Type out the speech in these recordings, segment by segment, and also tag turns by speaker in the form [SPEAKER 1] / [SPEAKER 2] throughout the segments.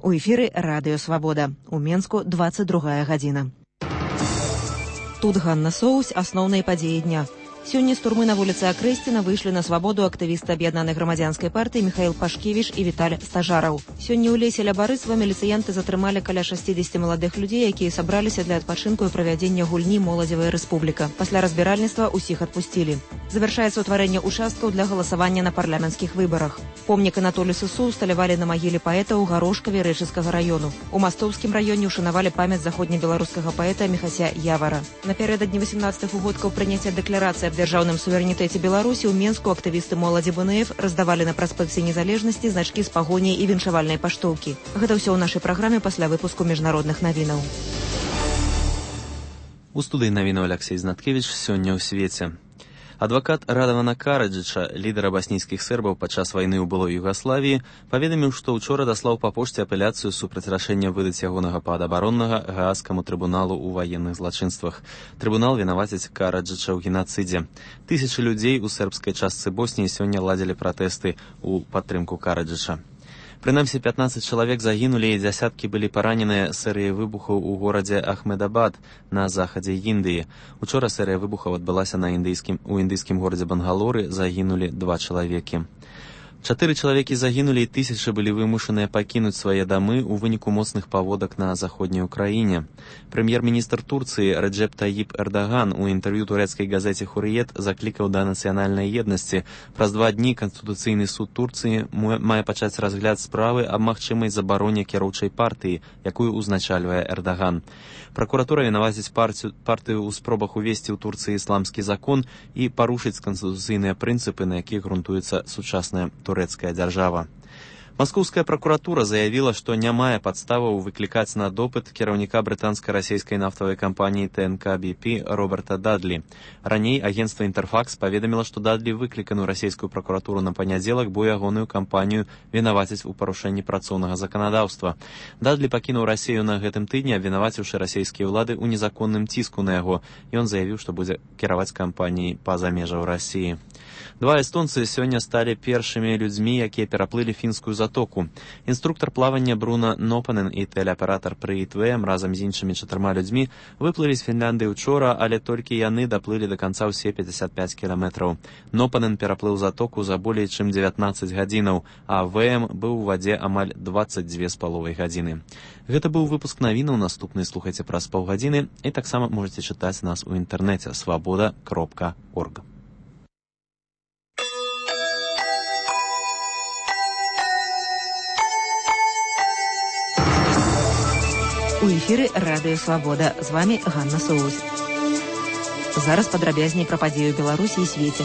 [SPEAKER 1] У эфіры Радыё Свабода. У Менску 22 гадзіна. Тут Ганна Соусь, асноўныя падзеі дня. Сёння з турмы на вуліцы Акрэсціна выйшлі на свабоду актывісты Аб'яднанай грамадзянскай партыі Міхаіл Пашкевіч і Віталь Стажараў. Сёння ў лесе ля Барысава міліцыянты затрымалі каля 60 маладых людзей, якія сабраліся для адпачынку і правядзення гульні «Моладзевая рэспубліка». Пасля разбіральніцтва ўсіх адпусцілі. Завяршаецца ўтварэнне участкаў для галасавання на парламенцкіх выбарах. Помнік Анатолію Сысу ўсталявалі на магіле паэта ў Гарошкаве Рэчыцкага раёну. У Мастоўскім раёне ўшанавалі памяць заходнебеларускага паэта Міхася Явара. Напярэдадні 18 годкаў прыняцця дэкларацыі аб дзяржаўным суверэнітэце Беларусі ў Менску актывісты моладзі БНФ раздавалі на праспекце Незалежнасці значкі з пагоняй і віншавальнай паштоўкі. Гэта ўсё ў нашай праграме пасля выпуску міжнародных навінаў.
[SPEAKER 2] У студыі навінаў Аляксей Знаткевіч сёння ў свеце. Адвакат Радавана Караджыча, лідара баснійскіх сербаў падчас вайны ў былой Югаславіі, паведаміў, што ўчора даслаў па пошце апеляцыю супраць рашэння выдаць ягонага паадабароннага Гаагскаму трыбуналу ў ваенных злачынствах. Трыбунал вінаваціць Караджыча ў генацыдзе. Тысячы людзей у сербскай частцы Босніі сёння ладзілі пратэсты ў падтрымку Караджыча. Прынамсі 15 чалавек загінулі і дзясяткі былі параненыя серыяй выбухаў у горадзе Ахмедабад на захадзе Індыі. Учора серыя выбухаў адбылася у індыйскім горадзе Бангалоры, загінулі 2 чалавекі. 4 чалавекі загінулі і тысячы былі вымушаныя пакінуць свае дамы ў выніку моцных паводак на заходняй Украіне. Прэм'ер-міністр Турцыі Реджеп Таyyip Эрдоган у інтэрв'ю турэцкай газеце «Хурриет» заклікаў да нацыянальнай еднасці. Праз 2 дні Канстытуцыйны суд Турцыі мае пачаць разгляд справы аб магчымай забароне кіроўчай партыі, якую ўзначальвае Эрдоган. Пракуратура вінаваціць партыю ў спробах увесці ў Турцыі ісламскі закон і парушыць канстытуцыйныя прынцыпы, на якіх грунтуецца сучасная турэцкая дзяржава. Маскоўская пракуратура заявіла, што не мае падставаў выклікаць на допыт кіраўніка брытанска-расейскай нафтавай кампаніі ТНК BP Роберта Дадлі. Раней агенцтва Інтэрфакс паведаміла, што Дадлі выклікану расейскую пракуратуру на панядзелак, бо ягоную кампанію вінаваціць у парушэнні працоўнага заканадаўства. Дадлі пакінуў Расею на гэтым тыдні, абвінаваціўшы расейскія ўлады ў незаконным ціску на яго. Ён заявіў, што будзе кіраваць кампаніяй па-за межаў Расіі. 2 эстонцы сёння сталі першымі людзьмі, якія пераплылі фінскую затоку. Інструктар плавання Бруно Нопанен і тэлеаператар Прыит ВМ разам з іншымі 4 людзьмі выплылі з Фінляндыі ўчора, але толькі яны даплылі да канца ўсе 55 кіламетраў. Нопанен пераплыў затоку за болей чым 19 гадзінаў, а ВМ быў у вадзе амаль 22,5 гадзіны. Гэта быў выпуск навінаў, наступны слухайце праз паўгадзіны і таксама можаце чытаць нас у інтэрнэце swaboda.org.
[SPEAKER 1] У эфіры Радыё Свабода. З вамі Ганна Соусь. Зараз падрабязней пра падзею ў Беларусі і свеце.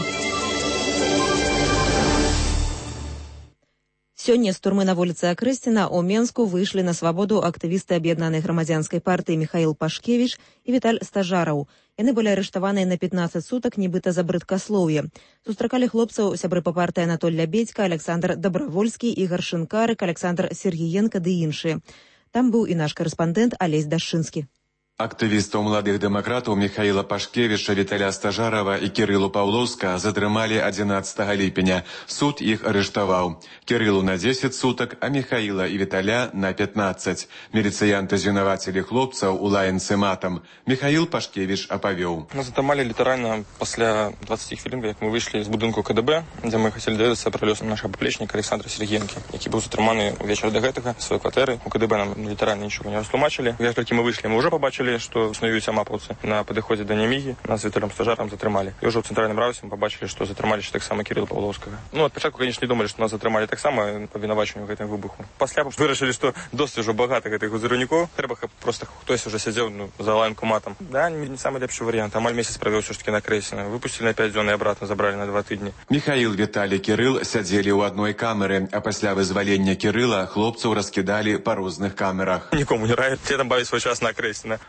[SPEAKER 1] Сёння з турмы на вуліцы Акрэсціна ў Менску выйшлі на свабоду актывісты Аб'яднанай грамадзянскай партыі Міхаіл Пашкевіч і Віталь Стажараў. Яны былі арыштаваныя на 15 сутак, нібыта за брыдкаслоўе. Сустракалі хлопцаў сябры па партыі Анатоль Лябедзька, Александр Дабравольскі, Ігар Шынкарык, Александр Сергіенка ды іншыя. Там быў і наш карэспандэнт Алесь Дашчынскі.
[SPEAKER 3] Актывістаў маладых дэмакратаў Міхаіла Пашкевіча, Віталя Стажарава і Кірылу Паўлоўска затрымалі 11 ліпеня. Суд іх арыштаваў. Кірылу на 10 сутак, а Міхаіла і Віталя на 15. Міліцыянты звінавацілі хлопцаў у лаянцы матам. Міхаіл Пашкевіч апавёў.
[SPEAKER 4] Нас затрымалі літаральна пасля 20 хвілін, як мы выйшлі з будынку КДБ, дзе мы хацелі даведацца пра лёс нашага паплечніка Александра Сергіенкі, які быў затрыманы ўвечары да гэтага сваёй кватэры. У КДБ нам літаральна нічога не растлумачылі. Як толькі мы выйшлі, мы ўжо пабачылі, што існуюць амапаўцы. На падыходзе да Нямігі нас з Віталем Стажарам затрымалі. І ўжо ў цэнтральным раўсе мы пабачылі, што затрымалі таксама Кірыла Паўлоўскага. Ад пачатку, конечно, не думалі, што нас затрымалі таксама па вінавачанню гэтым выбуху. Пасля вырашылі, што досыць ужо багата гэтых гузарнікоў. Трэба проста хтось уже сядзеў за лаянку матам. Да, не самы лепшы варыянт. Амаль месяц правёў ўсё ж такі на Акрэсціна. Выпусцілі на 5 дзён і абратна забралі на 2 тыдні.
[SPEAKER 3] Міхаіл, Віталій, Кірыл сядзелі ў адной камеры, а пасля вызвалення Кірыла хлопцаў раскідалі па розных камерах.
[SPEAKER 4] Нікому не раю. Все там бавяць свой час на Акрэсціна.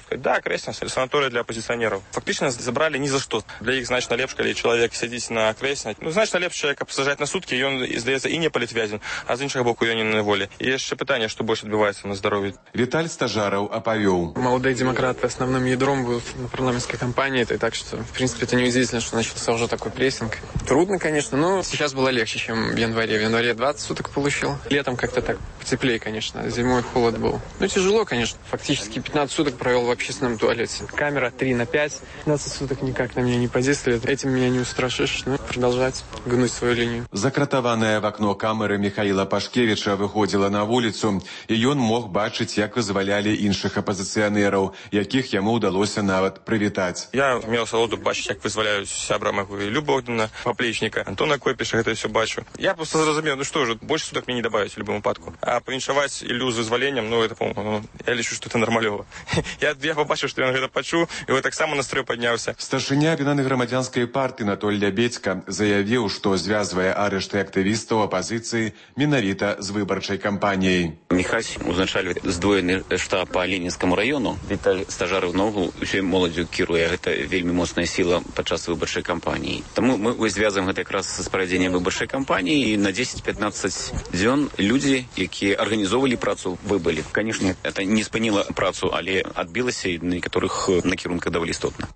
[SPEAKER 4] Да, Кресня, санаторий для оппозиционеров. Фактично забрали ни за что. Для их значно лепш, коли чоловік сидить на Кресні. Ну, значно лепш чоловіка посажать на сутки, і він, здається, і не політв'язень, а з іншого боку, він не на волі. І ще питання, що більше відбувається на здоров'ї.
[SPEAKER 3] Віталь Стажаров оповел.
[SPEAKER 5] Молодые демократы основным ядром будут на парламентской кампании, так что, в принципе, это неудивительно, что начался уже такой прессинг. Трудно, конечно, но сейчас было легче, чем в январе. В январе 20 суток получил. Летом как-то так потеплее, конечно, зимой холод был. Ну, тяжело, конечно. Фактически 15 суток провел в общественном туалете. Камера 3/5. 15 суток никак на меня не подействует. Этим меня не устрашишь. Ну, продолжать гнуть свою линию.
[SPEAKER 3] Закратаваная в окно камеры Михаила Пашкевича выходила на вулицу, і ён мог бачыць, як вызвалялі іншых апозіцыянераў, якіх яму ўдалося нават прывітаць.
[SPEAKER 4] Я меў салоду бачыць, як вызваляюць сябра майго Любовдина, Поплечника, Антона Койпіша, гэта все бачу. Я просто зразумеў, ну што ж, больше суток мне не добавить в любом выпадку. А павіншаваць Іллю з вызваленнем, ну, это, по-моему, я лічу, што это нормалёва. Я побачыў, што ён гэта пачуў, і вот так само настрой падняўся.
[SPEAKER 3] Старшыня аб'яднанай грамадзянскай партыі Анатоль Лябедзька заявіў, што звязвае арышты актывістаў апазіцыі менавіта з выбарчай кампаніяй.
[SPEAKER 6] Міхась узначальвае здвоены штаб па Ленінскаму раёну. Віталь Стажаров наогул усёй моладдзю кіруе. Гэта вельмі моцная сіла падчас выбарчай кампаніі. Таму мы звязаем гэта якраз з правядзеннем выбарчай кампаніі, і на 10-15 дзён людзі, якія арганізоўвалі працу, выбылі. Канешне, это не спыніла працу, але адбілася і на некаторых накірунках даволі істотна.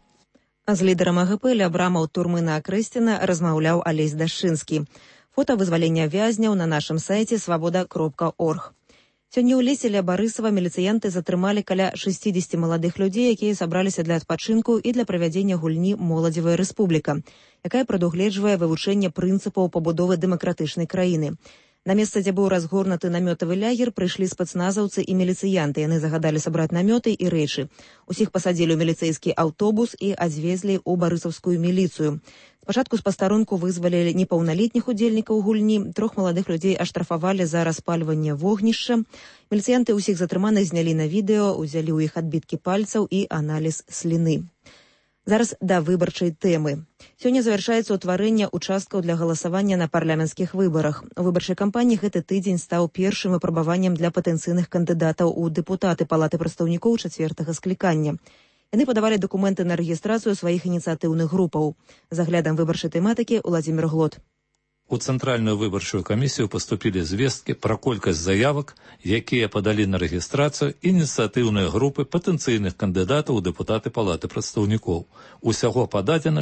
[SPEAKER 1] З лідарам АГП ля брамаў турмы на Акрэсціна размаўляў Алесь Дашчынскі. Фота вызвалення вязняў на нашым сайце свабода.орг. Сёння ў лесе ля Барысава міліцыянты затрымалі каля 60 маладых людзей, якія сабраліся для адпачынку і для правядзення гульні «Моладзевая рэспубліка», якая прадугледжвае вывучэнне прынцыпаў пабудовы дэмакратычнай краіны. На месца, дзе быў разгорнуты намётавы лагер, прыйшлі спецназаўцы і міліцыянты. Яны загадалі сабраць намёты і рэчы. Усіх пасадзілі ў міліцэйскі аўтобус і адвезлі ў барысаўскую міліцыю. Спачатку з пастарунку вызвалілі непаўналетніх удзельнікаў гульні, 3 маладых людзей аштрафавалі за распальванне вогнішча. Міліцыянты ўсіх затрыманых знялі на відэо, узялі ў іх адбіткі пальцаў і аналіз сліны. Зараз да выбарчай тэмы. Сёння завяршаецца ўтварэнне участкаў для галасавання на парламенцкіх выбарах. У выбарчай кампаніі гэты тыдзень стаў першым выпрабаваннем для патэнцыйных кандыдатаў у дэпутаты Палаты прадстаўнікоў 4-га склікання. Яны падавалі дакументы на рэгістрацыю сваіх ініцыятыўных групаў. З аглядам выбарчай тэматыкі Уладзімір Глот.
[SPEAKER 7] У Цэнтральную выбарчую камісію паступілі звесткі пра колькасць заявак, якія падалі на рэгістрацыю ініцыятыўныя групы патэнцыйных кандыдатаў у дэпутаты Палаты прадстаўнікоў. Усяго пададзена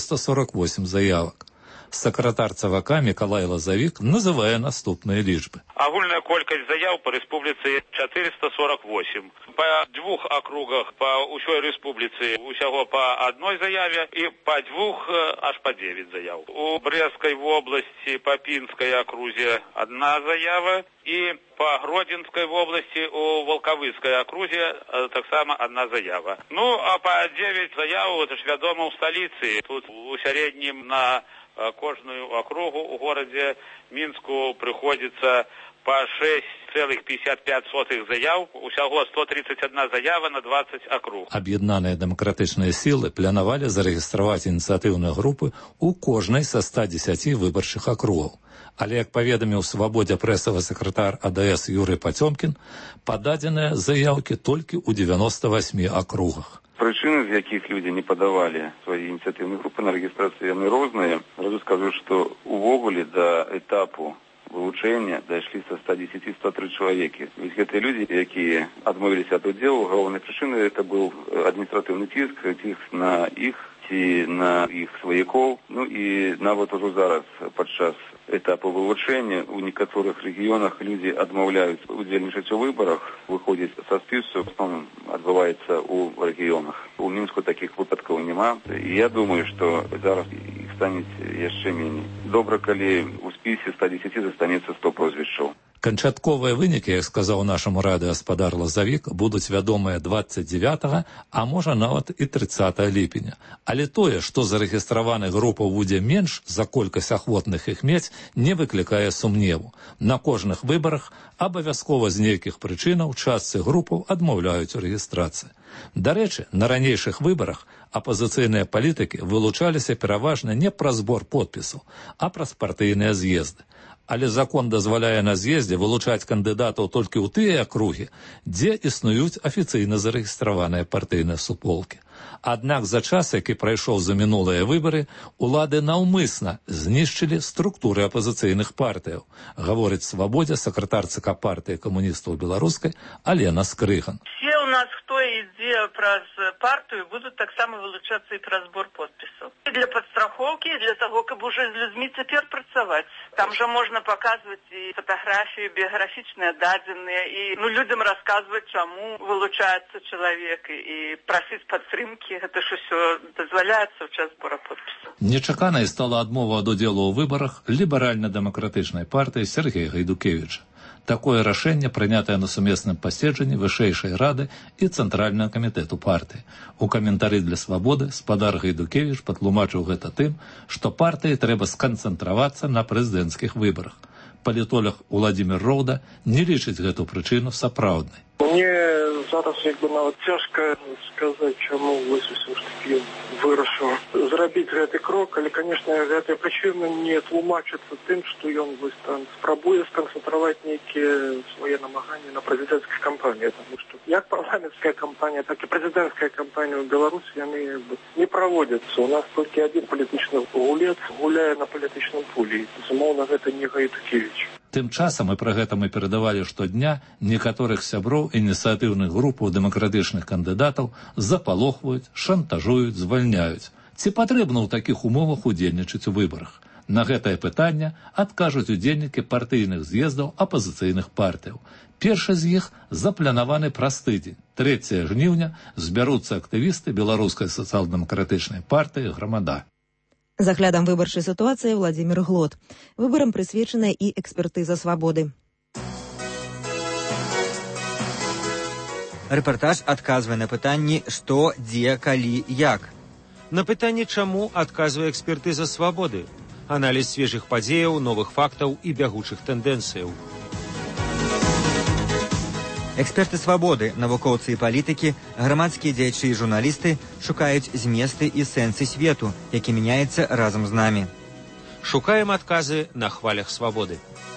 [SPEAKER 7] 448 заявак. Сакратар ЦВК Мікалай Лазавік называе наступныя лічбы.
[SPEAKER 8] Агульная колькасць заяў па рэспубліцы 448. Па 2 акругах па ўсёй рэспубліцы усяго па 1 заяве і па 2 аж па 9 заяў. У Брэсцкай вобласці па Пінскай акрузе 1 заява і па Гродзенскай вобласці у Волковыцкай акрузе таксама 1 заява. Ну, а па 9 заяў, это ж вядома ў сталіцы. Тут у сярэднім на кожную округу у городе Мінску прыходзіцца па 6,55 заяў, усяго 131 заява на 20 округ.
[SPEAKER 7] Аб'яднаныя дэмакратычныя сілы планавалі зарэгістраваць ініцыятыўныя групы ў кожнай са 110 выбарчых акругаў. Але, як паведаміў Свабодзе прэсавы сакратар АДС Юрый Пацёмкін, пададзеныя заяўкі толькі ў 98 акругах.
[SPEAKER 9] Прычыны, з якіх людзі не падавалі свае ініцыятыўныя групы на рэгістрацыю, яны розныя. Разу скажу, што увогуле да этапу вылучэння дайшлі са 110-103 чалавекі. Вось гэтыя людзі, якія адмовіліся ад удзелу, галоўнай прычынай это быў адміністратыўны ціск на іх ці на іх сваякоў. Ну і нават ужо зараз падчас этапу вылучэння у некаторых рэгіёнах людзі адмаўляюць удзельнічаць у выбарах, выходзяць са спісу, в основном адбываецца ў рэгіёнах. У Мінску такіх выпадкаў няма. І я думаю, што зараз іх стане яшчэ меней. Добра, калі ў спісе 110 застанецца 100 прозвішчаў.
[SPEAKER 7] Канчатковыя вынікі, як сказаў нашаму радыёгаспадар Лазавік, будуць вядомыя 29, а можа нават і 30 ліпеня. Але тое, што зарэгістраваных групаў будзе менш за колькасць ахвотных іх мець, не выклікае сумневу. На кожных выбарах абавязкова з нейкіх прычынаў частцы групаў адмаўляюць у рэгістрацыі. Дарэчы, на ранейшых выбарах апазіцыйныя палітыкі вылучаліся пераважна не праз збор подпісаў, а праз партыйныя з'езды. Але закон дазваляе на з'ездзе вылучаць кандыдатаў толькі ў тыя акругі, дзе існуюць афіцыйна зарэгістраваныя партыйныя суполкі. Аднак за час, які прайшоў за мінулыя выбары, улады наўмысна знішчылі структуры апазіцыйных партыяў, гаворыць «Свабодзе» сакратар ЦК партыі камуністаў беларускай Алена Скрыган.
[SPEAKER 10] Все у нас, хто ідзе праз партыю, будуць таксама вылучацца і праз збор подпісаў. І для падстрахоўкі, і для таго, каб уже з людзьмі цяпер працаваць. Там жа можна паказваць і фатаграфіі, біяграфічныя дадзеныя, і людзям расказваць, чаму вылучаецца чалавек, і прасіць падтрымкі. Гэта ж усё дазваляецца ў час збора подпісаў.
[SPEAKER 7] Нечаканай стала адмова ад удзелу ў выбарах ліберальна-дэмакратычнай партыі Сергея Гайдукевіча. Такое рашэнне прынятае на сумесным паседжанні Вышэйшай рады і Цэнтральнага камітэту партыі. У каментары для «Свабоды» спадар Гайдукевіч патлумачыў гэта тым, што партыі трэба сканцэнтравацца на прэзідэнцкіх выбарах. Палітолог Уладзімір Роўда не лічыць гэту прычыну сапраўднай.
[SPEAKER 11] Мне зараз нават цяжка сказаць, чаму вось усё ж такі вырашыў зрабіць гэты крок, але, канешне, гэтая прычына не тлумачыцца тым, што ён вось там спрабуе сканцэнтраваць нейкія свае намаганні на прэзідэнцкай кампаніі, таму што як парламенцкая кампанія, так і прэзідэнцкая кампанія ў Беларусі яны не праводзяцца. У нас толькі адзін палітычны гулец гуляе на палітычным полі. Безумоўна, гэта не Гайдукевіч.
[SPEAKER 7] Тым часам, і пра гэта мы перадавалі штодня, некаторых сяброў ініцыятыўных групаў дэмакратычных кандыдатаў запалохваюць, шантажуюць, звальняюць. Ці патрэбна ў такіх умовах удзельнічаць у выбарах? На гэтае пытанне адкажуць удзельнікі партыйных з'ездаў апазіцыйных партыяў. Першы з іх запланаваны праз тыдзень. 3 жніўня збяруцца актывісты беларускай сацыял-дэмакратычнай партыі «Грамада».
[SPEAKER 1] З аглядам выбарчай сітуацыі Владзімір Глот. Выбарам прысвечаная і экспертыза «Свабоды».
[SPEAKER 12] Рэпартаж адказвае на пытанні «Што, дзе, калі, як?».
[SPEAKER 13] На пытанне «Чаму?» адказвае экспертыза «Свабоды». Аналіз свежых падзеяў, новых фактаў і бягучых тэндэнцыяў.
[SPEAKER 12] Эксперты «Свабоды», навукоўцы і палітыкі, грамадскія дзеячы і журналісты шукаюць зместы і сэнсы свету, які мяняецца разам з намі.
[SPEAKER 13] Шукаем адказы на хвалях «Свабоды».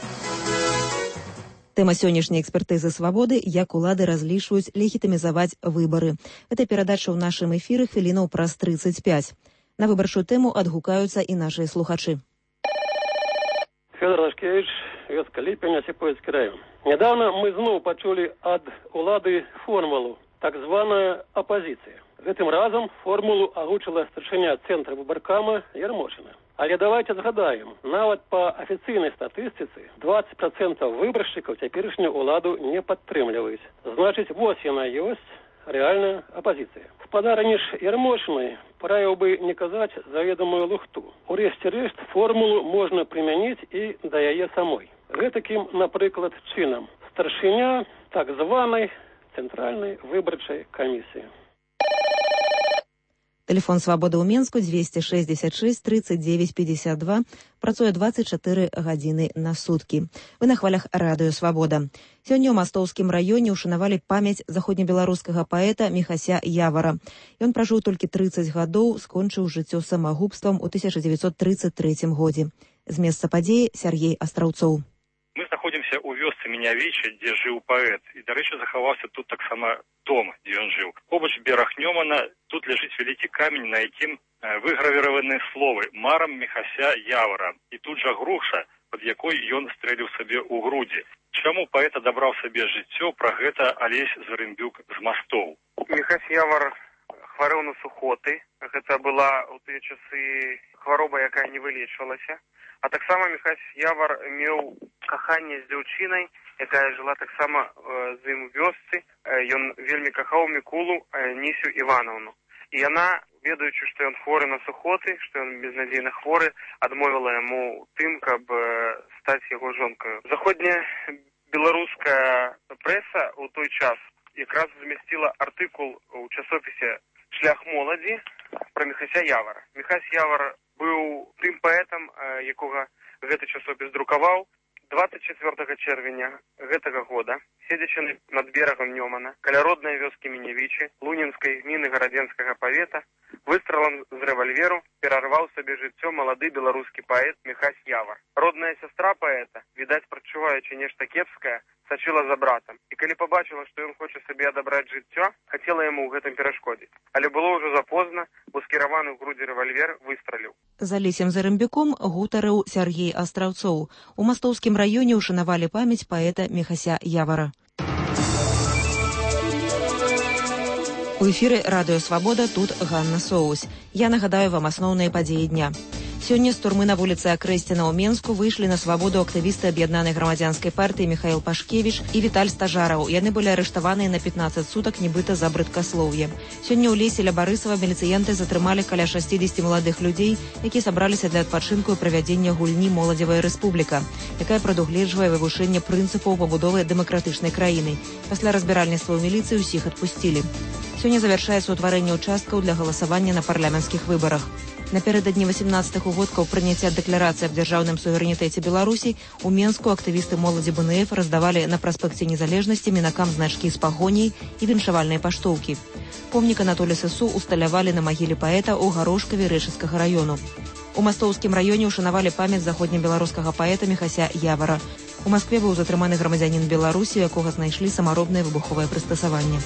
[SPEAKER 1] Тэма сённяшняй экспертызы «Свабоды» – як улады разлічваюць легітымізаваць выбары. Гэта перадача ў нашым эфіры хвілінаў праз 35. На выбарчую тэму адгукаюцца і нашыя слухачы.
[SPEAKER 14] Федор Лашкевич, вёска Ліпень, Осіпоўскі район. Недавно мы зноў пачулі ад улады формулу, так званая апозіцыя. Гэтым разам формулу агучыла старшыня цэнтра выбаркама Ярмошына. Але давайте згадаем, нават па афіцыйнай статыстыцы 20% выбаршчыкаў цяперашнюю ўладу не падтрымліваюць. Значыць, вось яна ёсць рэальная апозіцыя. Спадарыні ж Ярмошынай параіў бы не казаць заведамую лухту. Урэшце рэшт формулу можна прымяніць і да яе самой. Гэтакім, напрыклад, чынам старшыня так званай цэнтральнай выбарчай камісіі.
[SPEAKER 1] Тэлефон «Свабоды» ў Менску 266 39 52, працуе 24 гадзіны на суткі. Вы на хвалях радыё «Свабода». Сёння ў Мастоўскім раёне ушанавалі памяць заходнебеларускага паэта Міхася Явара. Ён пражыў толькі 30 гадоў, скончыў жыццё самагубствам у 1933 годзе. З месца падзеі Сяргей Астраўцоў.
[SPEAKER 15] Мы знаходзімся ў вёсцы Мінявіча, дзе жыў паэт. І, дарэчы, захаваўся тут таксама дом, дзе ён жыў. Побач бераг Нёмана тут ляжыць вялікі камень, на якім выгравіраваны словы «Марам Міхася Явара». І тут жа груша, пад якой ён стрэліў сабе ў грудзі. Чаму паэт адабраў сабе жыццё, пра гэта Алесь Зарымбюк з Мастоў.
[SPEAKER 16] Міхась Явар хварэў на сухоты. Гэта была ў тыя часы хвароба, якая не вылечвалася. А таксама Міхась Явар меў каханне з дзяўчынай, якая жыла таксама з ім у вёсцы. Ён вельмі кахаў Мікулу Нісю Івановну. І яна, ведаючы, што ён хворы на сухоты, што ён безнадзейна хворы, адмовіла яму тым, каб стаць яго жонкаю. Заходняя беларуская прэса ў той час якраз змясціла артыкул у часопісе «Шлях моладзі» пра Міхася Явара. Міхась Явар быў тым паэтам, якога гэты часопіс друкаваў. 24 чэрвеня гэтага года, седзячы над берагам Нёмана, каля роднай вёскі Міневічы, Лунінскай гміны Гарадзенскага павета, выстралам з рэвальверу перарваў сабе жыццё малады беларускі паэт Міхась Явар. Родная сястра паэта, відаць, прачуваючы нешта кепскае, сачыла за братам. І калі пабачыла, што ён хоча сабе адабраць жыццё, хацела яму ў гэтым перашкодзіць. Але было ўжо запозна, бо скіраваны ў грудзі рэвальвер выстраліў.
[SPEAKER 1] За лесем Зарымбяком гутарыў Сяргей Астраўцоў. У Мастоўскім раёне ушанавалі памяць паэта Міхася Явара. У эфіры Радыё Свабода, тут Ганна Соус. Я нагадаю вам асноўныя падзеі дня. Сёння з турмы на вуліцы Акрэсціна ў Менску выйшлі на свабоду актывісты аб'яднанай грамадзянскай партыі Міхаіл Пашкевіч і Віталь Стажараў. Яны былі арыштаваныя на 15 сутак, нібыта за брыдкаслоўе. Сёння ў лесе ля Барысава міліцыянты затрымалі каля 60 маладых людзей, якія сабраліся для адпачынку і правядзення гульні «Моладзевая рэспубліка», якая прадугледжвае вывучэнне прынцыпаў пабудовы дэмакратычнай краіны. Пасля разбіральніцтва ў міліцыі ўсіх адпусцілі. Сёння завяршаецца ўтварэнне ўчасткаў для галасавання на парламенцкіх выбарах. Напярэдадні 18-х угодкаў прыняцця дэкларацыі аб дзяржаўным суверэнітэце Беларусі у Менску актывісты моладзі БНФ раздавалі на праспекце Незалежнасці мінакам значкі з пагоняй і віншавальныя паштоўкі. Помнік Анатолі Сысу усталявалі на магіле паэта ў Гарошкаве Рэчыцкага раёну. У Мастоўскім раёне ушанавалі памяць заходнебеларускага паэта Міхася Явара. У Маскве быў затрыманы грамадзянін Беларусі, якога знайшлі самаробнае выбуховае прыстасаванне.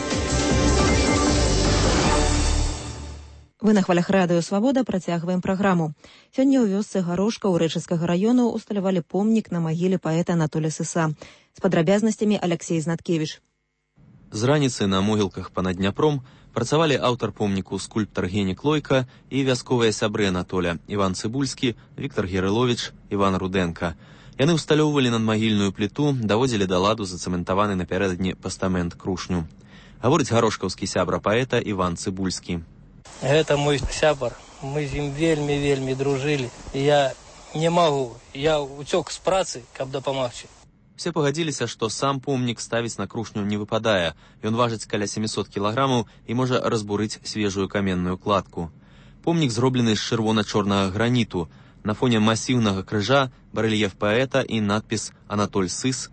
[SPEAKER 1] Вы на хвалях Радыё Свабода, працягваем праграму. Сёння ў вёсцы Гарошка ў Рэчыцкага раёну усталявалі помнік на магіле паэта Анатоля Сыса. З падрабязнасцямі Алексей Знаткевіч.
[SPEAKER 2] З раніцы на могілках панад Дняпром працавалі аўтар помніку скульптар Генік Лойка і вясковыя сябры Анатоля Іван Цыбульскі, Віктар Герыловіч, Іван Руденка. Яны ўсталёўвалі надмагільную пліту, даводзілі да ладу зацэментаваны напярэдадні пастамент крушню. Гаворыць гарошкаўскі сябра паэта Іван Цыбульскі.
[SPEAKER 17] Гэта мой сябар. Мы з ім вельмі дружылі. Я не магу. Я уцёк з працы, каб дапамагчы.
[SPEAKER 2] Все пагадзіліся, што сам помнік ставіць на крушню не выпадае. Ён важыць каля 700 кілаграмаў і можа разбурыць свежую каменную кладку. Помнік зроблены з чырвона-чорнага граніту. На фоне масіўнага крыжа барэльеф паэта і надпіс «Анатоль Сыс,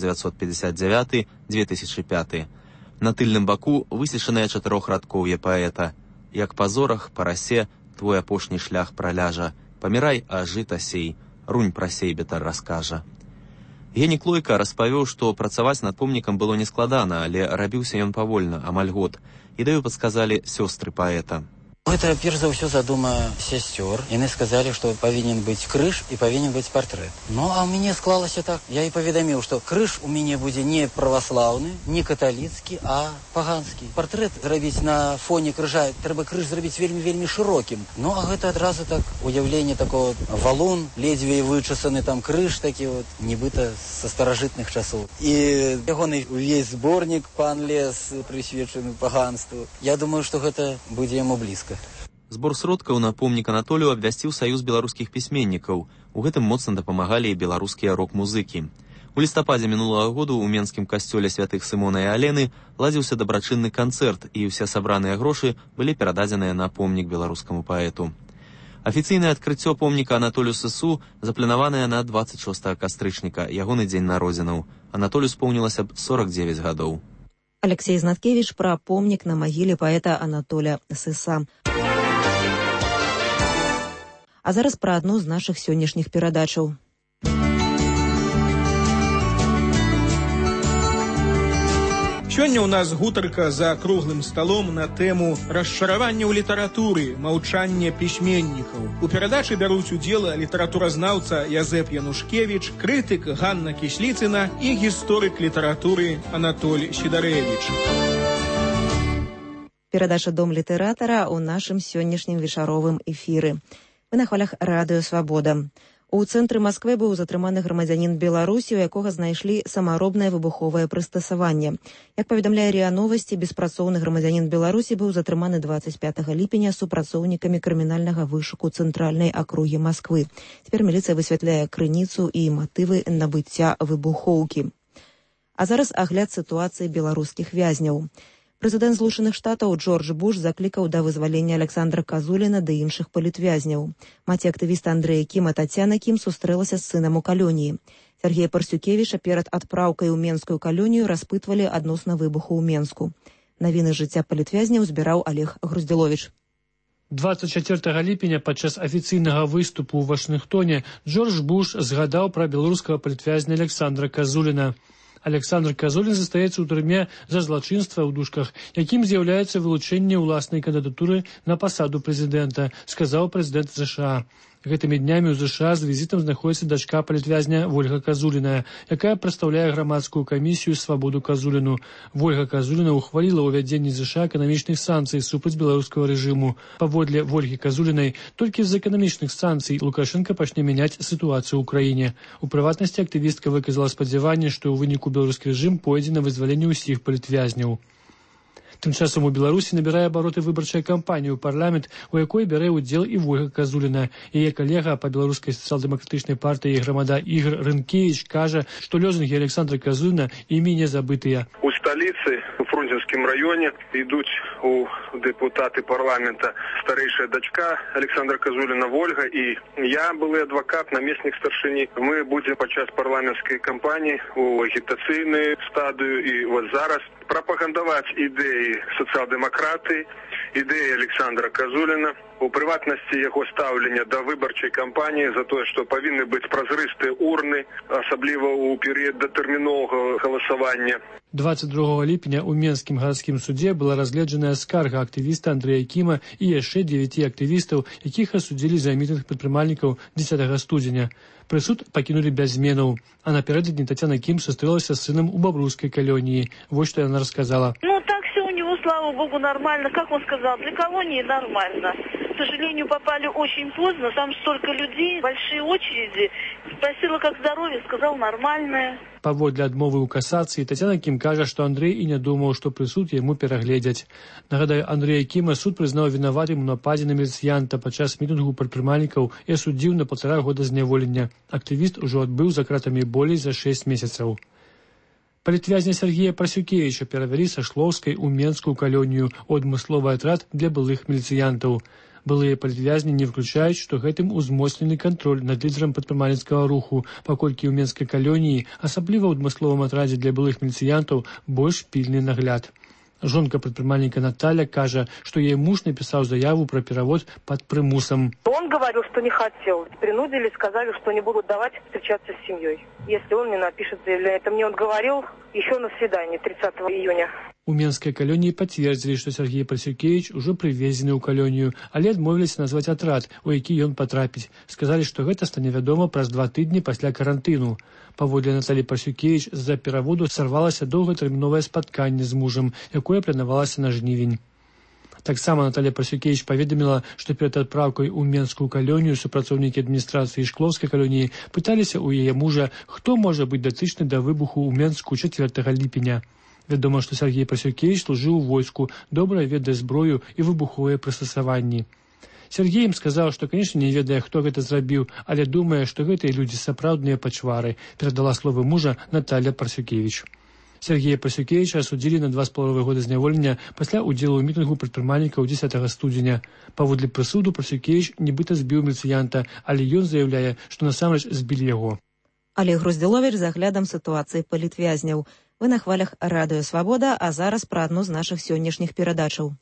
[SPEAKER 2] 1959-2005». На тыльным баку высечанае 4-радкоўе паэта. Як па зорах, па расе, твой апошні шлях праляжа. Памірай, а жыта сей, рунь пра сейбета раскажа. Генік Лойка распавёў, што працаваць над помнікам было нескладана, але рабіўся ён павольна, амаль год. Ідэю падсказалі сёстры паэта.
[SPEAKER 18] Это, перш за ўсё, задума сясцёр. Яны сказалі, што павінен быць крыж і павінен быць партрэт. Ну, а ў мяне склалася так. Я і паведаміў, што крыж у мяне будзе не праваслаўны, не каталіцкі, а паганскі. Партрэт зрабіць на фоне крыжа, трэба крыж зрабіць вельмі шырокім. Ну, а гэта адразу так уяўленне такого валун, ледзьве вычасаны там крыж такі вот, нібыта са старажытных часоў. І ягоны увесь зборнік «Пан лес» прысвечаны паганству. Я думаю, што гэта будзе яму блізка.
[SPEAKER 2] Збор сродкаў на помнік Анатолію абвясціў Саюз беларускіх пісьменнікаў. У гэтым моцна дапамагалі і беларускія рок-музыкі. У лістападзе мінулага году ў менскім касцёле святых Сымона і Алены ладзіўся дабрачынны канцэрт, і ўсе сабраныя грошы былі перададзеныя на помнік беларускаму паэту. Афіцыйнае адкрыццё помніка Анатолю Сысу запланаванае на 26 кастрычніка, ягоны дзень народзінаў. Анатолю споўнілася б 49 гадоў.
[SPEAKER 1] Алексей Знаткевіч пра помнік на магіле паэта Анатоля Сыса. А зараз пра адну з нашых сённяшніх перадачаў.
[SPEAKER 19] Сёння ў нас гутарка за круглым сталом на тэму расчаравання ў літаратуры, маўчання пісьменнікаў. У перадачы бяруць удзел літаратуразнаўца Язэп Янушкевіч, крытык Ганна Кісліцына і гісторык літаратуры Анатоль Сідарэвіч.
[SPEAKER 1] Перадача «Дом літаратара» ў нашым сённяшнім вечаровым эфіры. Вы на хвалях Радыё Свабода. У цэнтры Масквы быў затрыманы грамадзянін Беларусі, у якога знайшлі самаробнае выбуховае прыстасаванне. Як паведамляе РИА Новасці, беспрацоўны грамадзянін Беларусі быў затрыманы 25 ліпеня супрацоўнікамі крымінальнага вышуку цэнтральнай акругі Масквы. Цяпер міліцыя высвятляе крыніцу і матывы набыцця выбухоўкі. А зараз агляд сітуацыі беларускіх вязняў. Прэзідэнт Злучаных Штатаў Джордж Буш заклікаў да вызвалення Александра Казуліна ды іншых палітвязняў. Маці актывіста Андрэя Кіма Тацяна Кім сустрэлася з сынам у калоніі. Сергея Парсюкевіча перад адпраўкай у менскую калонію распытвалі адносна выбуху ў Менску. Навіны жыцця палітвязняў збіраў Олег Груздзіловіч.
[SPEAKER 20] 24 ліпеня падчас афіцыйнага выступу ў Вашынгтоне Джордж Буш згадаў пра беларускага палітвязня Александра Казуліна. Александр Казулін застаецца ў турме за злачынства ў дужках, якім з'яўляецца вылучэнне ўласнай кандыдатуры на пасаду прэзідэнта, сказаў прэзідэнт США. Гэтымі днямі ў США з візітам знаходзіцца дачка палітвязня Вольга Казуліна, якая прадстаўляе грамадскую камісію «Свабоду Казуліну». Вольга Казуліна ухваліла ўвядзенне США эканамічных санкцый супраць беларускага рэжыму. Паводле Вольгі Казулінай, толькі з эканамічных санкцый Лукашенко пачне мяняць сітуацыю ў краіне. У прыватнасці актывістка выказала спадзяванне, што ў выніку беларускі рэжым пойдзе на вызваленне ўсіх палітвязняў. Тым часам у Беларусі набірае абароты выбарчая кампанія ў парламент, у якой бярэ ўдзел і Вольга Казуліна. Яе калега па беларускай сацыял-дэмакратычнай партыі грамада Ігор Рынкевіч кажа, што лозунгі Александра Казуліна імі не забытыя.
[SPEAKER 21] У сталіцы, у Фрунзенскім раёне, ідуць у дэпутаты парламента старэйшая дачка Александра Казуліна Вольга і я, былы адвакат, намеснік старшыні. Мы будзем падчас парламенцкай кампаніі у агітацыйную стадыю і вот зараз прапагандаваць ідэі сацыял-дэмакраты, ідэі Александра Казуліна, у прыватнасці яго стаўлення да выбарчай кампаніі за тое, што павінны быць празрыстыя урны, асабліва ў перыяд датэрміновага галасавання.
[SPEAKER 20] 22 ліпеня ў Менскім гарадскім судзе была разгледжаная скарга актывіста Андрэя Кіма і яшчэ 9 актывістаў, якіх асудзілі за мітынг прадпрымальнікаў 10 студзеня. Прысуд пакінулі без зменаў, а напярэдадні Тацяна Кім сустрэлася з сынам у бабрускай калоніі. Вот што яна рассказала.
[SPEAKER 10] Так все у него, слава богу, нормально. Как он сказал, для колонии нормально. К сожалению, попали очень поздно, там столько людей, большие очереди. Спросила, как здоровье, сказал, нормальное.
[SPEAKER 20] Паводле адмовы ў касацыі Тацяна Кім кажа, што Андрэй і не думаў, што прысуд яму перагледзяць. Нагадаю, Андрэя Кіма суд прызнаў вінаватым у нападзе на міліцыянта падчас мітынгу прадпрымальнікаў і асудзіў на 1,5 года зняволення. Актывіст ужо адбыў за кратамі болей за 6 месяцаў. Палітвязня Сергея Парсюкевіча перавялі са Шлоўскай у Менскую калонію ў адмысловы атрад для былых міліцыянтаў. Былыя палітвязні не выключаюць, што гэтым узмоцнены кантроль над лідарам падпрымальніцкага руху, паколькі ў Менскай калоніі, асабліва ў адмысловым атрадзе для былых міліцыянтаў, больш пільны нагляд. Жонка прадпрымальніка Наталя кажа, што яе муж напісаў заяву пра перавод пад прымусам.
[SPEAKER 22] Он говорил, что не хотел. Принудили, сказали, что не будут давать встречаться с семьей, если он не напишет заявление. Это мне он говорил еще на свидании 30 июня.
[SPEAKER 20] У Менскай калоніі пацвердзілі, што Сергей Парсюкевіч ужо прывезены ў калонію, але адмовіліся назваць атрад, у які ён патрапіць. Сказалі, што гэта стане вядома праз 2 тыдні пасля карантыну. Паводле Наталі Парсюкевіч, з-за пераводу сарвалася доўгатэрміновае спатканне з мужам, якое планавалася на жнівень. Таксама Наталя Парсюкевіч паведаміла, што перад адпраўкай у Менскую калонію супрацоўнікі адміністрацыі Шклоўскай калоніі пыталіся ў яе мужа, хто можа быць датычны да выбуху ў Менску 4 ліпеня. Вядома, што Сергей Парсюкевіч служыў у войску, добра ведае зброю і выбуховыя прыстасаванні. Сергей ім сказаў, што, канешне, не ведае, хто гэта зрабіў, але думае, што гэтыя людзі сапраўдныя пачвары, перадала словы мужа Наталя Парсюкевіч. Сергея Парсюкевіча асудзілі на 2,5 года зняволення пасля ўдзелу ў мітынгу прадпрымальнікаў 10 студзеня. Паводле прысуду Парсюкевіч нібыта збіў міліцыянта, але ён заяўляе, што насамрэч збілі яго.
[SPEAKER 1] Олег Груздзіловіч з аглядам сітуацыі палітвязняў. Вы на хвалях Радыё Свабода, а зараз пра адну з нашых сённяшніх перадачаў.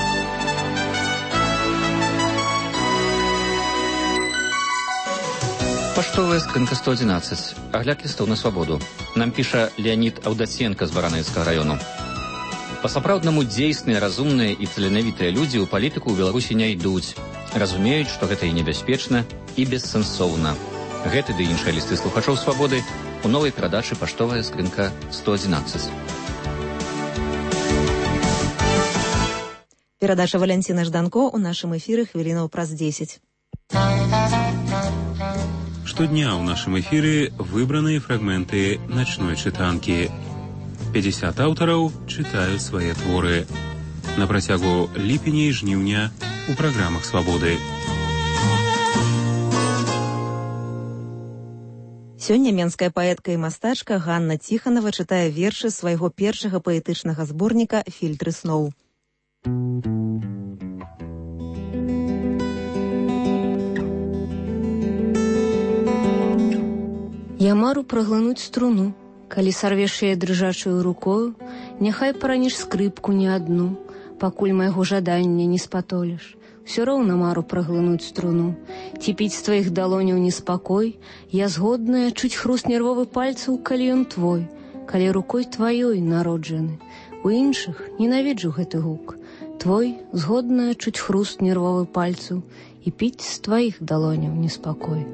[SPEAKER 23] Паштовая скрынка 111. Агляд лістоў на свабоду. Нам піша Леонид Аўдаценка з Баранавіцкага раёну. Па-сапраўднаму дзейсныя, разумныя і таленавітыя людзі ў палітыку ў Беларусі не ідуць. Разумеюць, што гэта і небяспечна, і бессэнсоўна. Гэты ды іншыя лісты слухачоў свабоды у новай перадачы «Паштовая скрынка 111».
[SPEAKER 1] Перадача Валянціна Жданко ў нашым эфіры хвілінаў праз 10.
[SPEAKER 24] Штодня ў нашым эфіры выбраныя фрагменты начной чытанкі. 50 аўтараў чытаюць свае творы. На працягу ліпеня і жніўня у праграмах свабоды.
[SPEAKER 1] Сёння менская паэтка і мастачка Ганна Ціханова чытае вершы свайго першага паэтычнага зборніка «Фільтры сноў».
[SPEAKER 25] Я
[SPEAKER 3] Я мару праглынуць струну, калі сарвеш яе дрыжачую рукою, няхай параніш скрыпку не адну, пакуль майго жадання не спатоліш. Усё роўна мару праглынуць струну, ці піць з тваіх далоняў неспакой, я згодная чуць хруст нервовы пальцаў, калі ён твой, калі рукой тваёй народжаны. У іншых ненавіджу гэты гук. Твой згодная чуць хруст нервовы пальцаў і піць з тваіх далоняў неспакой.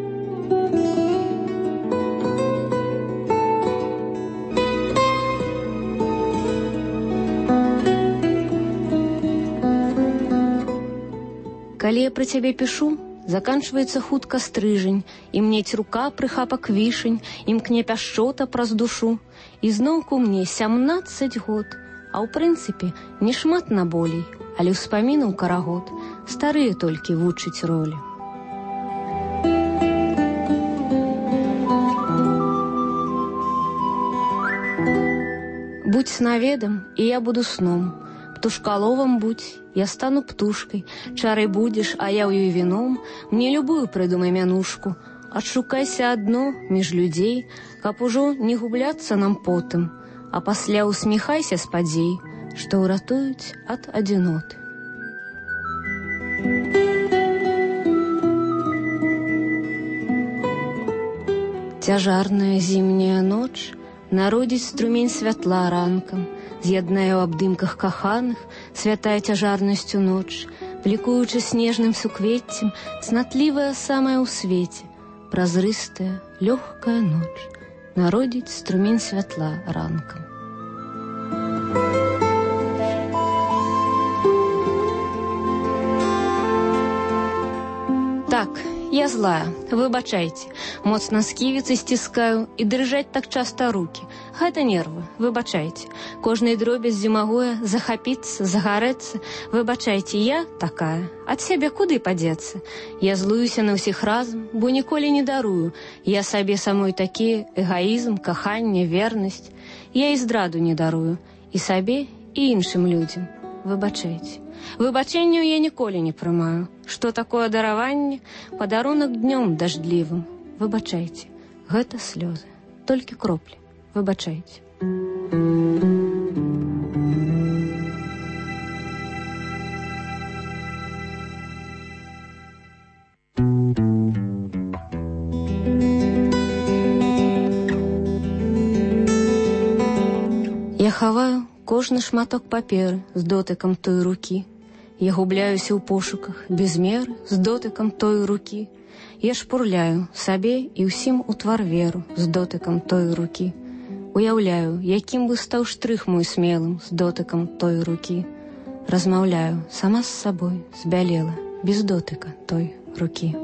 [SPEAKER 3] Калі я пра цябе пішу, заканчваецца хутка стрыжень, імнець рука прыхапак вішень, імкне пяшчота праз душу. І зноўку мне 17 год, а ў прынцыпе не шмат на болей, але ўспамінаў карагод, старыя толькі вучыць ролі. Будь сноведам, і я буду сном, птушкаловам будь, я стану птушкай, чарай будзеш, а я ў ёй віном, мне любую прыдумай мянушку, адшукайся адно між людзей, каб ужо не губляцца нам потым, а пасля усміхайся спадзей, што ўратуюць ад адзіноты. Цяжарная зімняя ноч народзіць струмень святла ранкам, з'яднае ў абдымках каханых святая цяжарнасцю ноч, блікуючы снежным суквеццем, цнатлівая самая ў свеце, празрыстая, лёгкая ноч, народзіць струмень святла ранкам. Так, я злая, выбачайце, моцна сківіцы сціскаю і дрыжаць так часта рукі. Гэта нервы, выбачайце. Кожнай дробяззю магу я захапіцца, загарэцца. Выбачайце, я такая. Ад сябе куды падзецца? Я злуюся на ўсіх разам, бо ніколі не дарую. Я сабе самой такі эгаізм, каханне, вернасць. Я і здраду не дарую. І сабе, і іншым людзям. Выбачайце. Выбачэнняў я ніколі не прымаю. Што такое дараванне? Падарунак днём дажджлівым. Выбачайце. Гэта слёзы. Толькі кроплі. Выбачайце. Я хаваю кожны шматок паперы з дотыкам той рукі. Я губляюся ў пошуках без меры з дотыкам той рукі. Я шпурляю сабе і ўсім у твар веру з дотыкам той рукі. Уяўляю, якім бы стаў штрых мой смелым з дотыкам той рукі. Размаўляю сама з сабой, збялела, без дотыка той рукі.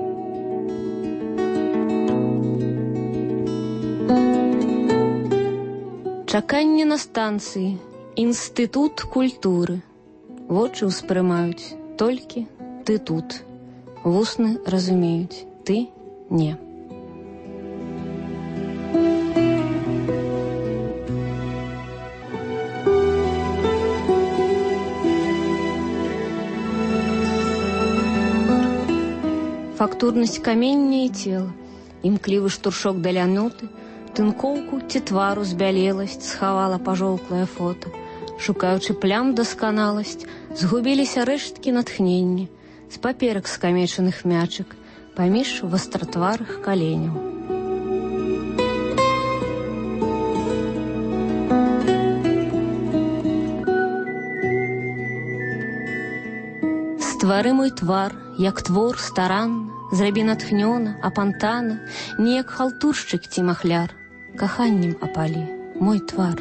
[SPEAKER 3] Чаканне на станцыі, інстытут культуры. Вочы ўспрымаюць толькі ты тут. Вусны разумеюць, ты не. Фактурнасць камення і цела, імклівы штуршок даляноты, тынкоўку ці твару збялеласць схавала пажоўклае фота. Шукаючы плям дасканаласць, згубіліся рэшткі натхнення, з паперак скамечаных мячык, паміж вастратварых каленяў. Ствары мой твар, як твор старанна, зрабі натхнёна, апантана, не як халтуршчык ці махляр, каханнем апалі мой твар.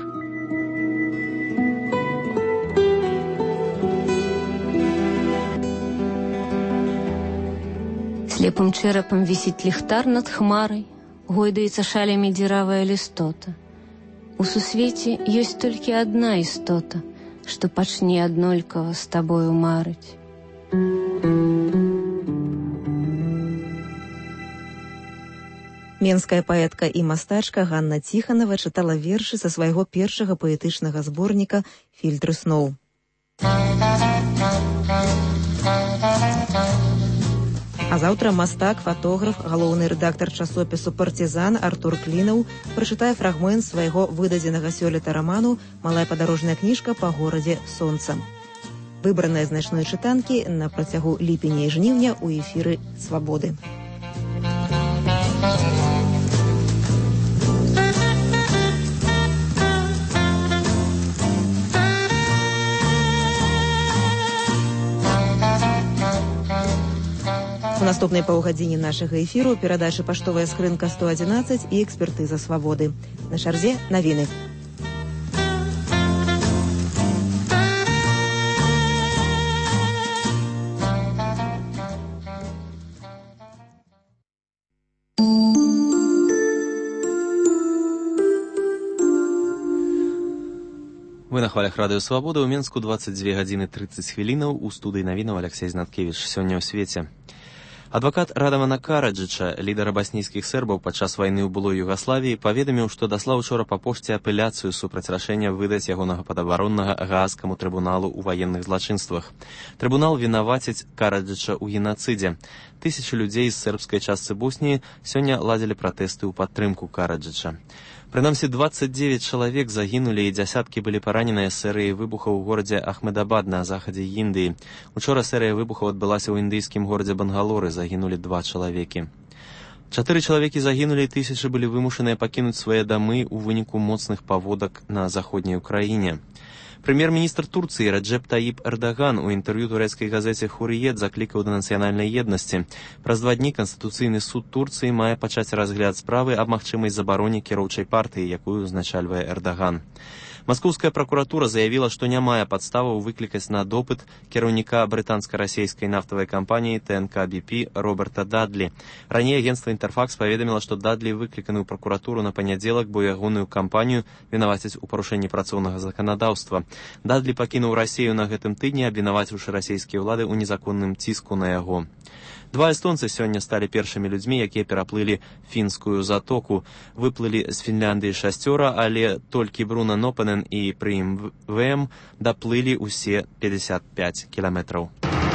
[SPEAKER 3] Слепым чэрапам вісіць ліхтар над хмарай, гойдаецца шалямі дзіравая лістота. У сусвеце ёсць толькі адна істота, што пачне аднолькава з табою марыць.
[SPEAKER 1] Менская паэтка і мастачка Ганна Ціханова чытала вершы са свайго першага паэтычнага зборніка «Фільтры сноў». А заўтра мастак, фатограф, галоўны рэдактар часопісу «Партизан» Артур Клінаў прачытае фрагмент свайго выдадзенага сёлета раману «Малая падарожная кніжка па горадзе сонца». Выбраныя з начной чытанкі на працягу ліпеня і жніўня ў эфіры «Свабоды». У наступнай паўгадзіне нашага эфіру перадачы «Паштовая скрынка 111» і «Экспертыза свабоды». На чарзе навіны.
[SPEAKER 2] Вы на хвалях радыё «Свабода». У Менску 22 гадзіны 30 хвілінаў. У студыі навінаў Алексей Знаткевіч. Сёння ў свеце. Адвакат Радавана Караджыча, лідара баснійскіх сербаў падчас вайны ў былой Югаславіі, паведаміў, што даслаў учора па пошце апеляцыю супраць рашэння выдаць ягонага падабароннага Гаагскаму трыбуналу ў ваенных злачынствах. Трыбунал вінаваціць Караджыча ў генацыдзе. Тысячы людзей з сербскай частцы Босніі сёння ладзілі пратэсты ў падтрымку Караджыча. Прынамсі 29 чалавек загінулі і дзясяткі былі параненыя серыяй выбухаў у горадзе Ахмедабад на захадзе Індыі. Учора серыя выбухаў адбылася ў індыйскім горадзе Бангалоры, загінулі 2 чалавекі. 4 чалавекі загінулі і тысячы былі вымушаныя пакінуць свае дамы ў выніку моцных паводак на заходняй Украіне. Прэм'ер-міністр Турцыі Раджэп Таіп Эрдаган у інтэрв'ю турэцкай газеце «Хурриет» заклікаў да нацыянальнай еднасці. Праз 2 дні Канстытуцыйны суд Турцыі мае пачаць разгляд справы аб магчымай забароне кіроўчай партыі, якую ўзначальвае Эрдаган. Маскоўская пракуратура заявіла, што не мае падставаў выклікаць на допыт кіраўніка брытанска-расейскай нафтавай кампаніі ТНК BP Роберта Дадлі. Раней агенцтва «Інтэрфакс» паведаміла, што Дадлі выкліканы ў пракуратуру на панядзелак, бо ягоную кампанію вінавацяць у парушэнні працоўнага заканадаўства. Дадлі пакінуў Расею на гэтым тыдні, абвінаваціўшы расейскія ўлады ў незаконным ціску на яго. 2 эстонцы сёння сталі першымі людзьмі, якія пераплылі фінскую затоку. Выплылі з Фінляндыі 6, але толькі Бруно Нопанен і Прим ВМ даплылі ўсе 55 кіламетраў.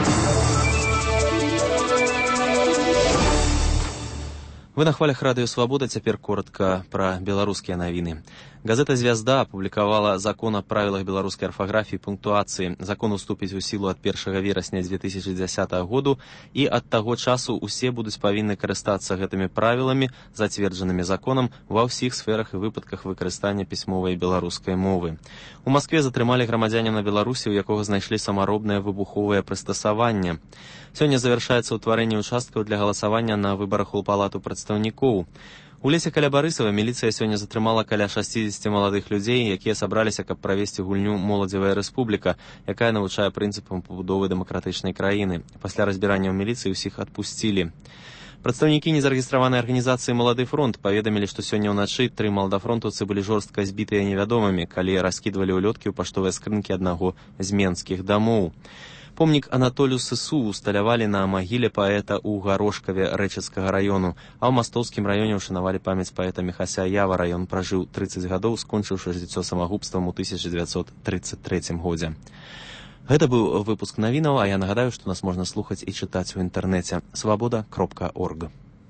[SPEAKER 2] Вы на хвалях радыё «Свабода». Цяпер коротка пра беларускія навіны. Газета «Звязда» апублікавала закон аб правілах беларускай арфаграфіі і пунктуацыі. Закон уступіць у сілу ад 1 верасня 2010 году, і ад таго часу усе будуць павінны карыстацца гэтымі правіламі, зацверджанымі законам, ва ўсіх сферах і выпадках выкарыстання пісьмовай беларускай мовы. У Маскве затрымалі грамадзяніна Беларусі, у якога знайшлі самаробнае выбуховае прыстасаванне. Сёння завяршаецца ўтварэнне участкаў для галасавання на выбарах у палату прадстаўнікоў. У лесе каля Барысава міліцыя сёння затрымала каля 60 маладых людзей, якія сабраліся, каб правесці гульню «Моладзевая рэспубліка», якая навучае прынцыпам пабудовы дэмакратычнай краіны. Пасля разбірання ў міліцыі ўсіх адпусцілі. Прадстаўнікі незарэгістраванай арганізацыі «Малады фронт» паведамілі, што сёння ўначы 3 маладафронтаўцы былі жорстка збітыя невядомымі, калі раскідвалі ўлёткі ў паштовыя скрынкі аднаго з менскіх дамоў. Помнік Анатолію Сысу усталявалі на магіле паэта ў Гарошкаве Рэчыцкага раёну, а ў Мастоўскім раёне ўшанавалі памяць паэта Міхася Явара. Ён пражыў 30 гадоў, скончыўшы жыццё самагубствам у 1933 годзе. Гэта быў выпуск навінаў, а я нагадаю, што нас можна слухаць і чытаць у інтэрнэце свабода.орг.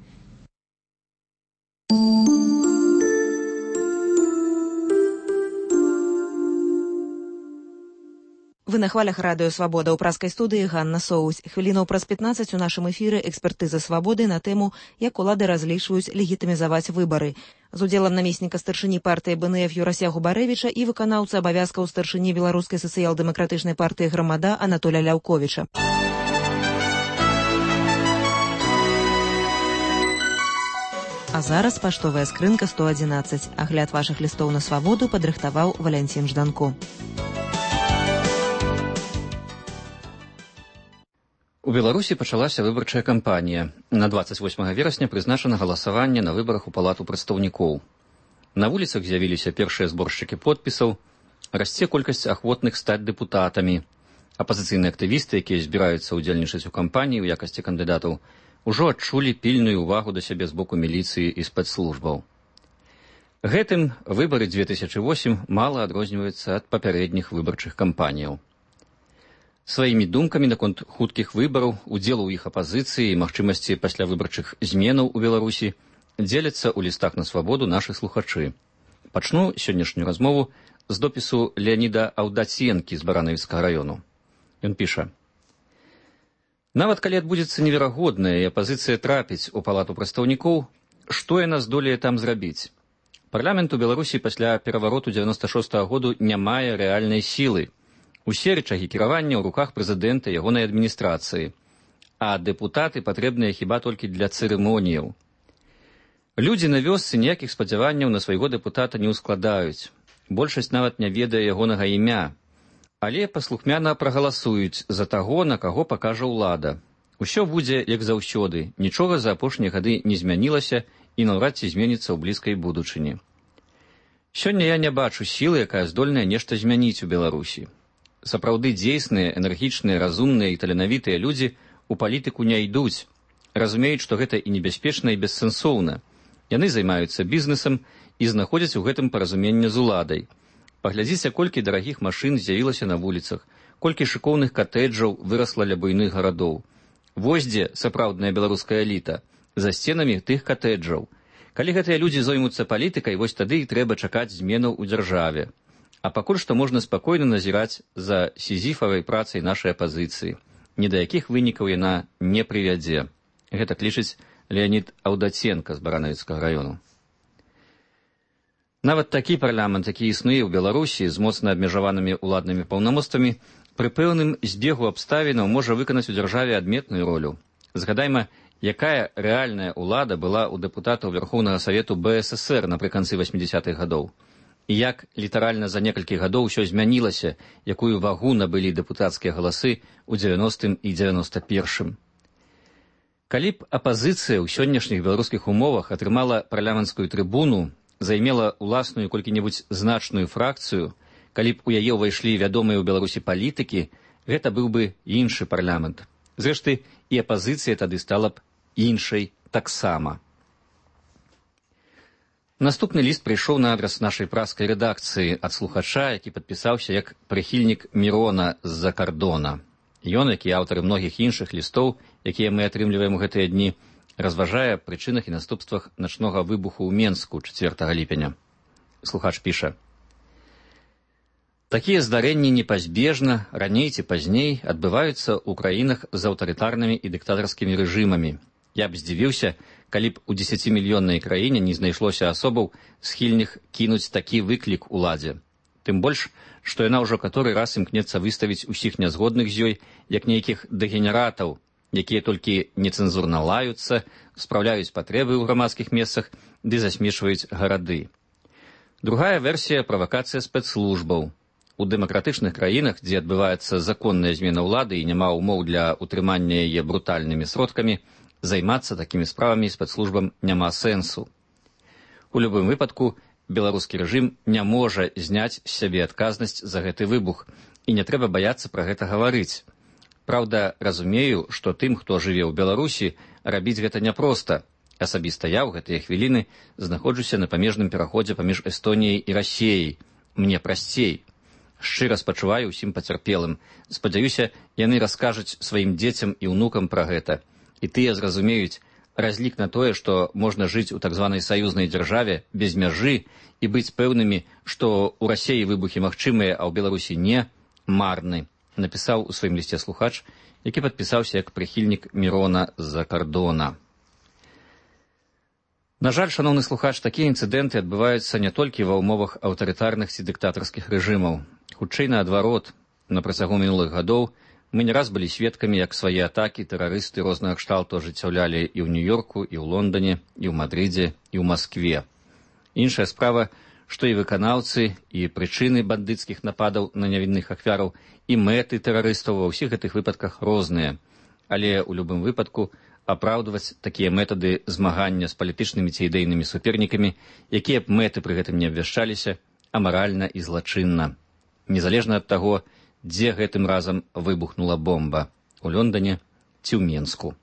[SPEAKER 1] Вы на хвалях радыё «Свабода». У праскай студыі Ганна Соусь. Хвілінаў праз 15 у нашым эфіры «Экспертыза свабоды» на тэму, як улады разлічваюць легітымізаваць выбары. З удзелам намесніка старшыні партыі БНФ Юрася Губарэвіча і выканаўцы абавязкаў старшыні беларускай сацыял-дэмакратычнай партыі «Грамада» Анатоля Ляўковіча. А зараз паштовая скрынка 111. Агляд вашых лістоў на свабоду падрыхтаваў Валянцін Жданко.
[SPEAKER 23] У Беларусі пачалася выбарчая кампанія. На 28 верасня прызначана галасаванне на выбарах у палату прадстаўнікоў. На вуліцах з'явіліся першыя зборшчыкі подпісаў, расце колькасць ахвотных стаць дэпутатамі. Апазіцыйныя актывісты, якія збіраюцца ўдзельнічаць у кампаніі ў якасці кандыдатаў, ужо адчулі пільную ўвагу да сябе з боку міліцыі і спецслужбаў. Гэтым выбары 2008 мала адрозніваюцца ад папярэдніх выбарчых кампаніяў. Сваімі думкамі наконт хуткіх выбараў, удзелу ў іх апазіцыі і магчымасці паслявыбарчых зменаў у Беларусі дзеляцца ў лістах на свабоду нашы слухачы. Пачну сённяшнюю размову з допісу Леаніда Аўдаценкі з Баранавіцкага раёну. Ён піша: «Нават калі адбудзецца неверагодная і апазіцыя трапіць у палату прадстаўнікоў, што яна здолее там зрабіць? Парламент у Беларусі пасля перавароту 96-го году не мае рэальнай сілы. Усе рычагі кіравання ў руках прэзідэнта і ягонай адміністрацыі, а дэпутаты патрэбныя хіба толькі для цырымоніяў. Людзі на вёсцы ніякіх спадзяванняў на свайго дэпутата не ўскладаюць. Большасць нават не ведае ягонага імя, але паслухмяна прагаласуюць за таго, на каго пакажа ўлада. Усё будзе як заўсёды, нічога за апошнія гады не змянілася і наўрад ці зменіцца ў блізкай будучыні. Сёння я не бачу сілы, якая здольная нешта змяніць у Беларусі. Сапраўды дзейсныя, энергічныя, разумныя і таленавітыя людзі у палітыку не ідуць, разумеюць, што гэта і небяспечна, і бессэнсоўна. Яны займаюцца бізнесам і знаходзяць у гэтым паразуменне з уладай. Паглядзіце, колькі дарагіх машын з'явілася на вуліцах, колькі шыкоўных катэджаў вырасла ля буйных гарадоў. Вось дзе сапраўдная беларуская эліта, за сценамі тых катэджаў. Калі гэтыя людзі зоймуцца палітыкай, вось тады і трэба чакаць зменаў у дзяржаве. А пакуль што можна спакойна назіраць за сізіфавай працай нашай апазіцыі. Ні да якіх вынікаў яна не прывядзе. Гэта лічыць Леанід Аўдаценка з Баранавіцкага раёну. Нават такі парламент, які існуе ў Беларусі з моцна абмежаванымі ўладнымі паўнамоцтвамі, пры пэўным збегу абставінаў можа выканаць у дзяржаве адметную ролю. Згадайма, якая рэальная ўлада была ў дэпутатаў Верхоўнага Савету БССР напрыканцы 80-х гадоў. І як літаральна за некалькі гадоў усё змянілася, якую вагу набылі дэпутацкія галасы ў 90-м і 91-м. Калі б апазіцыя ў сённяшніх беларускіх умовах атрымала парламенцкую трыбуну, займела ўласную колькі-небудзь значную фракцыю, калі б у яе ўвайшлі вядомыя ў Беларусі палітыкі, гэта быў бы іншы парламент. Зрэшты, і апазіцыя тады стала б іншай таксама. Наступны ліст прыйшоў на адрас нашай праскай рэдакцыі ад слухача, які падпісаўся як прыхільнік Мірона з-за кардона. Ён, як і аўтары многіх іншых лістоў, якія мы атрымліваем у гэтыя дні, разважае аб прычынах і наступствах начнога выбуху ў Менску 4 ліпеня. Слухач піша: «Такія здарэнні непазбежна, раней ці пазней, адбываюцца ў краінах з аўтарытарнымі і дыктатарскімі рэжымамі. Я б здзівіўся, калі б у 10-мільённай краіне не знайшлося асобаў, схільных кінуць такі выклік уладзе. Тым больш, што яна ўжо каторы раз імкнецца выставіць усіх нязгодных з ёй, як нейкіх дэгенератаў, якія толькі нецэнзурна лаюцца, спраўляюць патрэбы ў грамадскіх месцах ды засмешваюць гарады. Другая версія – правакацыя спецслужбаў. У дэмакратычных краінах, дзе адбываецца законная змена ўлады і няма ўмоў для утрымання яе брутальнымі сродкамі, займацца такімі справамі спецслужбам няма сэнсу. У любым выпадку, беларускі рэжым не можа зняць з сябе адказнасць за гэты выбух, і не трэба баяцца пра гэта гаварыць. Праўда, разумею, што тым, хто жыве ў Беларусі, рабіць гэта няпроста. Асабіста я ў гэтыя хвіліны знаходжуся на памежным пераходзе паміж Эстоніяй і Расіяй. Мне прасцей. Шчыра спачуваю ўсім пацярпелым. Спадзяюся, яны раскажуць сваім дзецям і ўнукам пра гэта. І тыя зразумеюць разлік на тое, што можна жыць у так званай саюзнай дзяржаве без мяжы і быць пэўнымі, што ў Расіі выбухі магчымыя, а ў Беларусі не, марны, напісаў у сваім лісце слухач, які падпісаўся як прыхільнік Мірона з-за кардона. На жаль, шаноўны слухач, такія інцыдэнты адбываюцца не толькі ва ўмовах аўтарытарных ці дыктатарскіх рэжымаў. Хутчэй наадварот, на працягу мінулых гадоў мы не раз былі сведкамі, як свае атакі тэрарысты рознага кшталту ажыццяўлялі і ў Нью-Йорку, і ў Лондоне, і ў Мадрыдзе, і ў Маскве. Іншая справа, што і выканаўцы, і прычыны бандыцкіх нападаў на нявінных ахвяраў, і мэты тэрарыстаў ва ўсіх гэтых выпадках розныя. Але ў любым выпадку апраўдваць такія метады змагання з палітычнымі ці ідэйнымі супернікамі, якія б мэты пры гэтым не абвяшчаліся, амаральна і злачынна. Незалежна ад таго, дзе гэтым разам выбухнула бомба – у Лондоне ці ў Менску.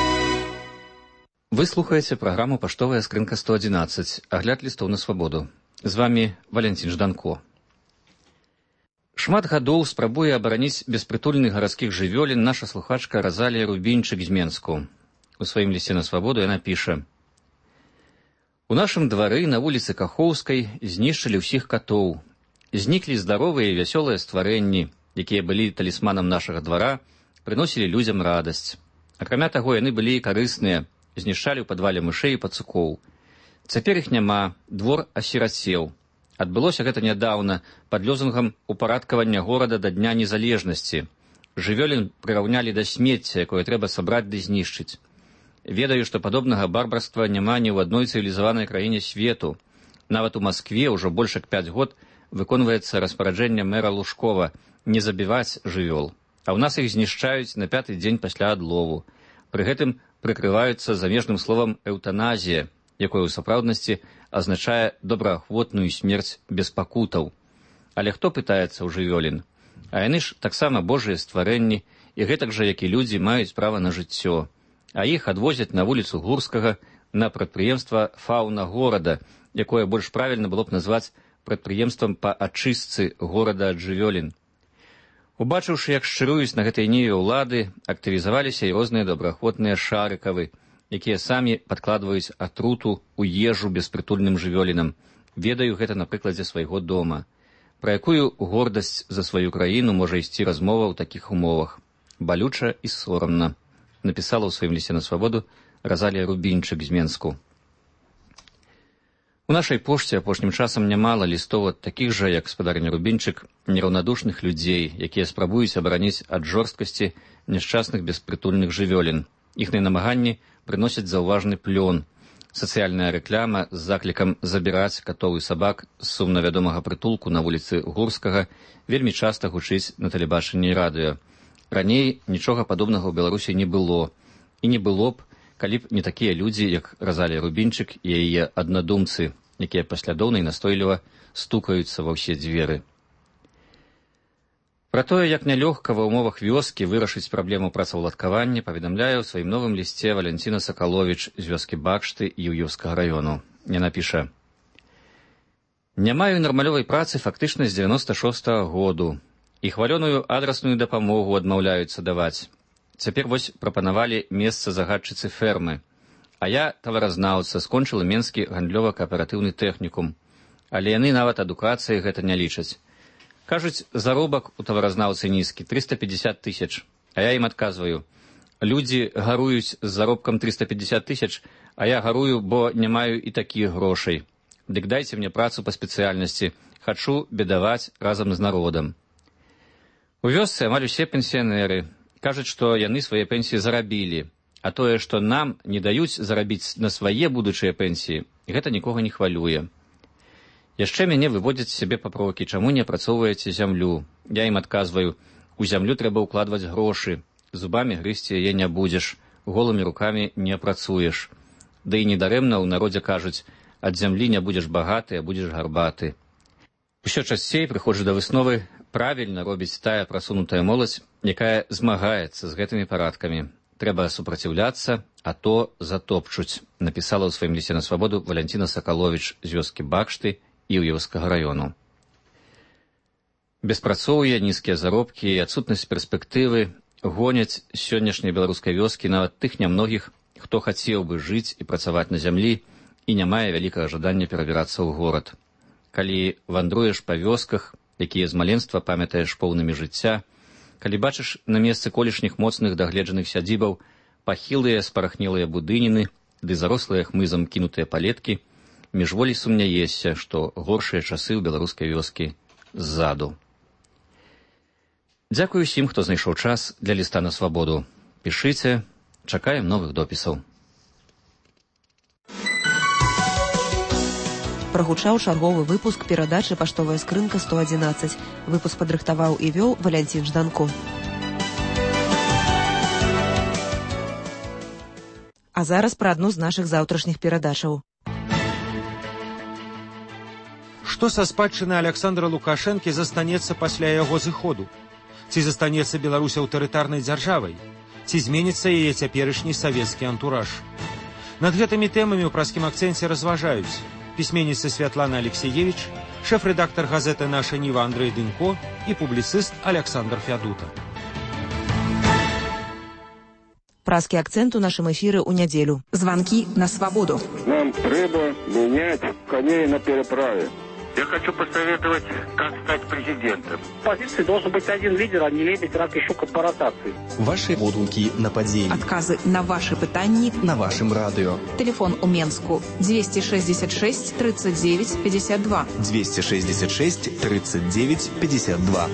[SPEAKER 23] Вы слухаеце праграму «Паштовая скрынка 111», агляд лістоў на свабоду. З вамі Валянцін Жданко. Шмат гадоў спрабуе абараніць беспрытульных гарадскіх жывёлін наша слухачка Разалія Рубінчык з Менску. У сваім лісце на свабоду яна піша: «У нашым двары на вуліцы Кахоўскай знішчылі ўсіх катоў. Зніклі здаровыя і вясёлыя стварэнні, якія былі талісманам нашага двара, прыносілі людзям радасць. Акрамя таго, яны былі і карысныя, знішчалі ў падвале мышэй і пацукоў. Цяпер іх няма, двор асірацеў. Адбылося гэта нядаўна пад лозунгам упарадкавання горада да Дня незалежнасці. Жывёлін прыраўнялі да смецця, якое трэба сабраць ды знішчыць. Ведаю, што падобнага барбарства няма ні ў адной цывілізаванай краіне свету. Нават у Маскве ўжо больш як 5 год выконваецца распараджэнне мэра Лужкова не забіваць жывёл. А ў нас іх знішчаюць на 5-й дзень пасля адлову. Пры гэтым прыкрываюцца замежным словам эўтаназія, якое ў сапраўднасці азначае добраахвотную смерць без пакутаў. Але хто пытаецца ў жывёлін? А яны ж таксама божыя стварэнні, і гэтак жа, як і людзі, маюць права на жыццё. А іх адвозяць на вуліцу Гурскага на прадпрыемства фаўна горада, якое больш правільна было б назваць прадпрыемствам па ачыстцы горада ад жывёлін. Убачыўшы, як шчыруюць на гэтай ніве ўлады, актывізаваліся і розныя добраахвотныя шарыкавы, якія самі падкладваюць атруту ў ежу беспрытульным жывёлінам. Ведаю гэта на прыкладзе свайго дома. Пра якую гордасць за сваю краіну можа ісці размова ў такіх умовах? Балюча і сорамна. Напісала ў сваім лісце на свабоду Разалія Рубінчык з Менску. У нашай пошце апошнім часам нямала лістоў ад такіх жа, як спадарня Рубінчык, нераўнадушных людзей, якія спрабуюць абараніць ад жорсткасці няшчасных беспрытульных жывёлін. Іхныя намаганні прыносяць заўважны плён. Сацыяльная рэкляма з заклікам забіраць катоў і сабак з сумна вядомага прытулку на вуліцы Гурскага вельмі часта гучыць на тэлебачанні і радыё. Раней нічога падобнага ў Беларусі не было. І не было б, калі б не такія людзі, як Разалія Рубінчык і яе аднадумцы, якія паслядоўна і настойліва стукаюцца ва ўсе дзверы. Пра тое, як нялёгка ва ўмовах вёскі вырашыць праблему працаўладкавання, паведамляе ў сваім новым лісце Валянціна Сакаловіч з вёскі Бакшты Іўеўскага раёну. Яна піша: «Не маю нармалёвай працы фактычна з 96-го году. І хвалёную адрасную дапамогу адмаўляюцца даваць. Цяпер вось прапанавалі месца загадчыцы фермы. А я таваразнаўца, скончыла Менскі гандлёва-кааператыўны тэхнікум. Але яны нават адукацыяй гэта не лічаць. Кажуць, заробак у таваразнаўцы нізкі, 350 000. А я ім адказваю: людзі гаруюць з заробкам 350 000, а я гарую, бо не маю і такіх грошай. Дык дайце мне працу па спецыяльнасці. Хачу бедаваць разам з народам». У вёсцы амаль усе пенсіянеры. Кажуць, што яны свае пенсіі зарабілі. А тое, што нам не даюць зарабіць на свае будучыя пенсіі, гэта нікога не хвалюе. Яшчэ мяне выводзяць сябе папрокі, чаму не апрацоўваеце зямлю. Я ім адказваю: у зямлю трэба ўкладваць грошы, зубамі грызці яе не будзеш, голымі рукамі не апрацуеш. Да і недарэмна ў народзе кажуць: ад зямлі не будзеш багаты, а будзеш гарбаты. Усё часцей прыходжу да высновы: правільна робіць тая прасунутая моладзь, якая змагаецца з гэтымі парадкамі. Трэба супраціўляцца, а то затопчуць, напісала ў сваім лісце на свабоду Валянціна Сакаловіч з вёскі Бакшты Іўеўскага раёну. Беспрацоўе, нізкія заробкі і адсутнасць перспектывы гоняць сённяшняй беларускай вёскі нават тых нямногіх, хто хацеў бы жыць і працаваць на зямлі і не мае вялікага жадання перабірацца ў горад. Калі вандруеш па вёсках, якія з маленства памятаеш поўнымі жыцця, калі бачыш на месцы колішніх моцных дагледжаных сядзібаў пахілыя спарахнелыя будыніны ды зарослыя хмызам кінутыя палеткі, міжволі сумняешся, што горшыя часы ў беларускай вёскі ззаду. Дзякую усім, хто знайшоў час для ліста на свабоду. Пішыце, чакаем новых допісаў.
[SPEAKER 1] Прагучаў чарговы выпуск перадачы «Паштовая скрынка 111». Выпуск падрыхтаваў і вёў Валянцін Жданко. А зараз пра адну з нашых заўтрашніх перадачаў.
[SPEAKER 13] Што са спадчыны Аляксандра Лукашэнкі застанецца пасля яго зыходу? Ці застанецца Беларусь аўтарытарнай дзяржавай? Ці зменіцца яе цяперашні савецкі антураж? Над гэтымі тэмамі ў праскім акцэнце разважаюць пісьменніца Святлана Алексеевич, шэф-рэдактар газеты «Наша Ніва» Андрей Дынько і публіцыст Александр Фядута.
[SPEAKER 1] Празкі акцент у нашым эфіры ў нядзелю. Званкі на свабоду.
[SPEAKER 4] Нам трэба менять коней на переправе.
[SPEAKER 5] Я хочу посоветовать, как стать президентом.
[SPEAKER 6] В позиции должен быть один лидер, а не лебедь, рак и щука по ротации.
[SPEAKER 8] Ваши водунки на подземье.
[SPEAKER 25] Отказы на ваши пытанни
[SPEAKER 8] на вашем радио.
[SPEAKER 25] Телефон у Менску 266 39 52.
[SPEAKER 8] 266 39 52.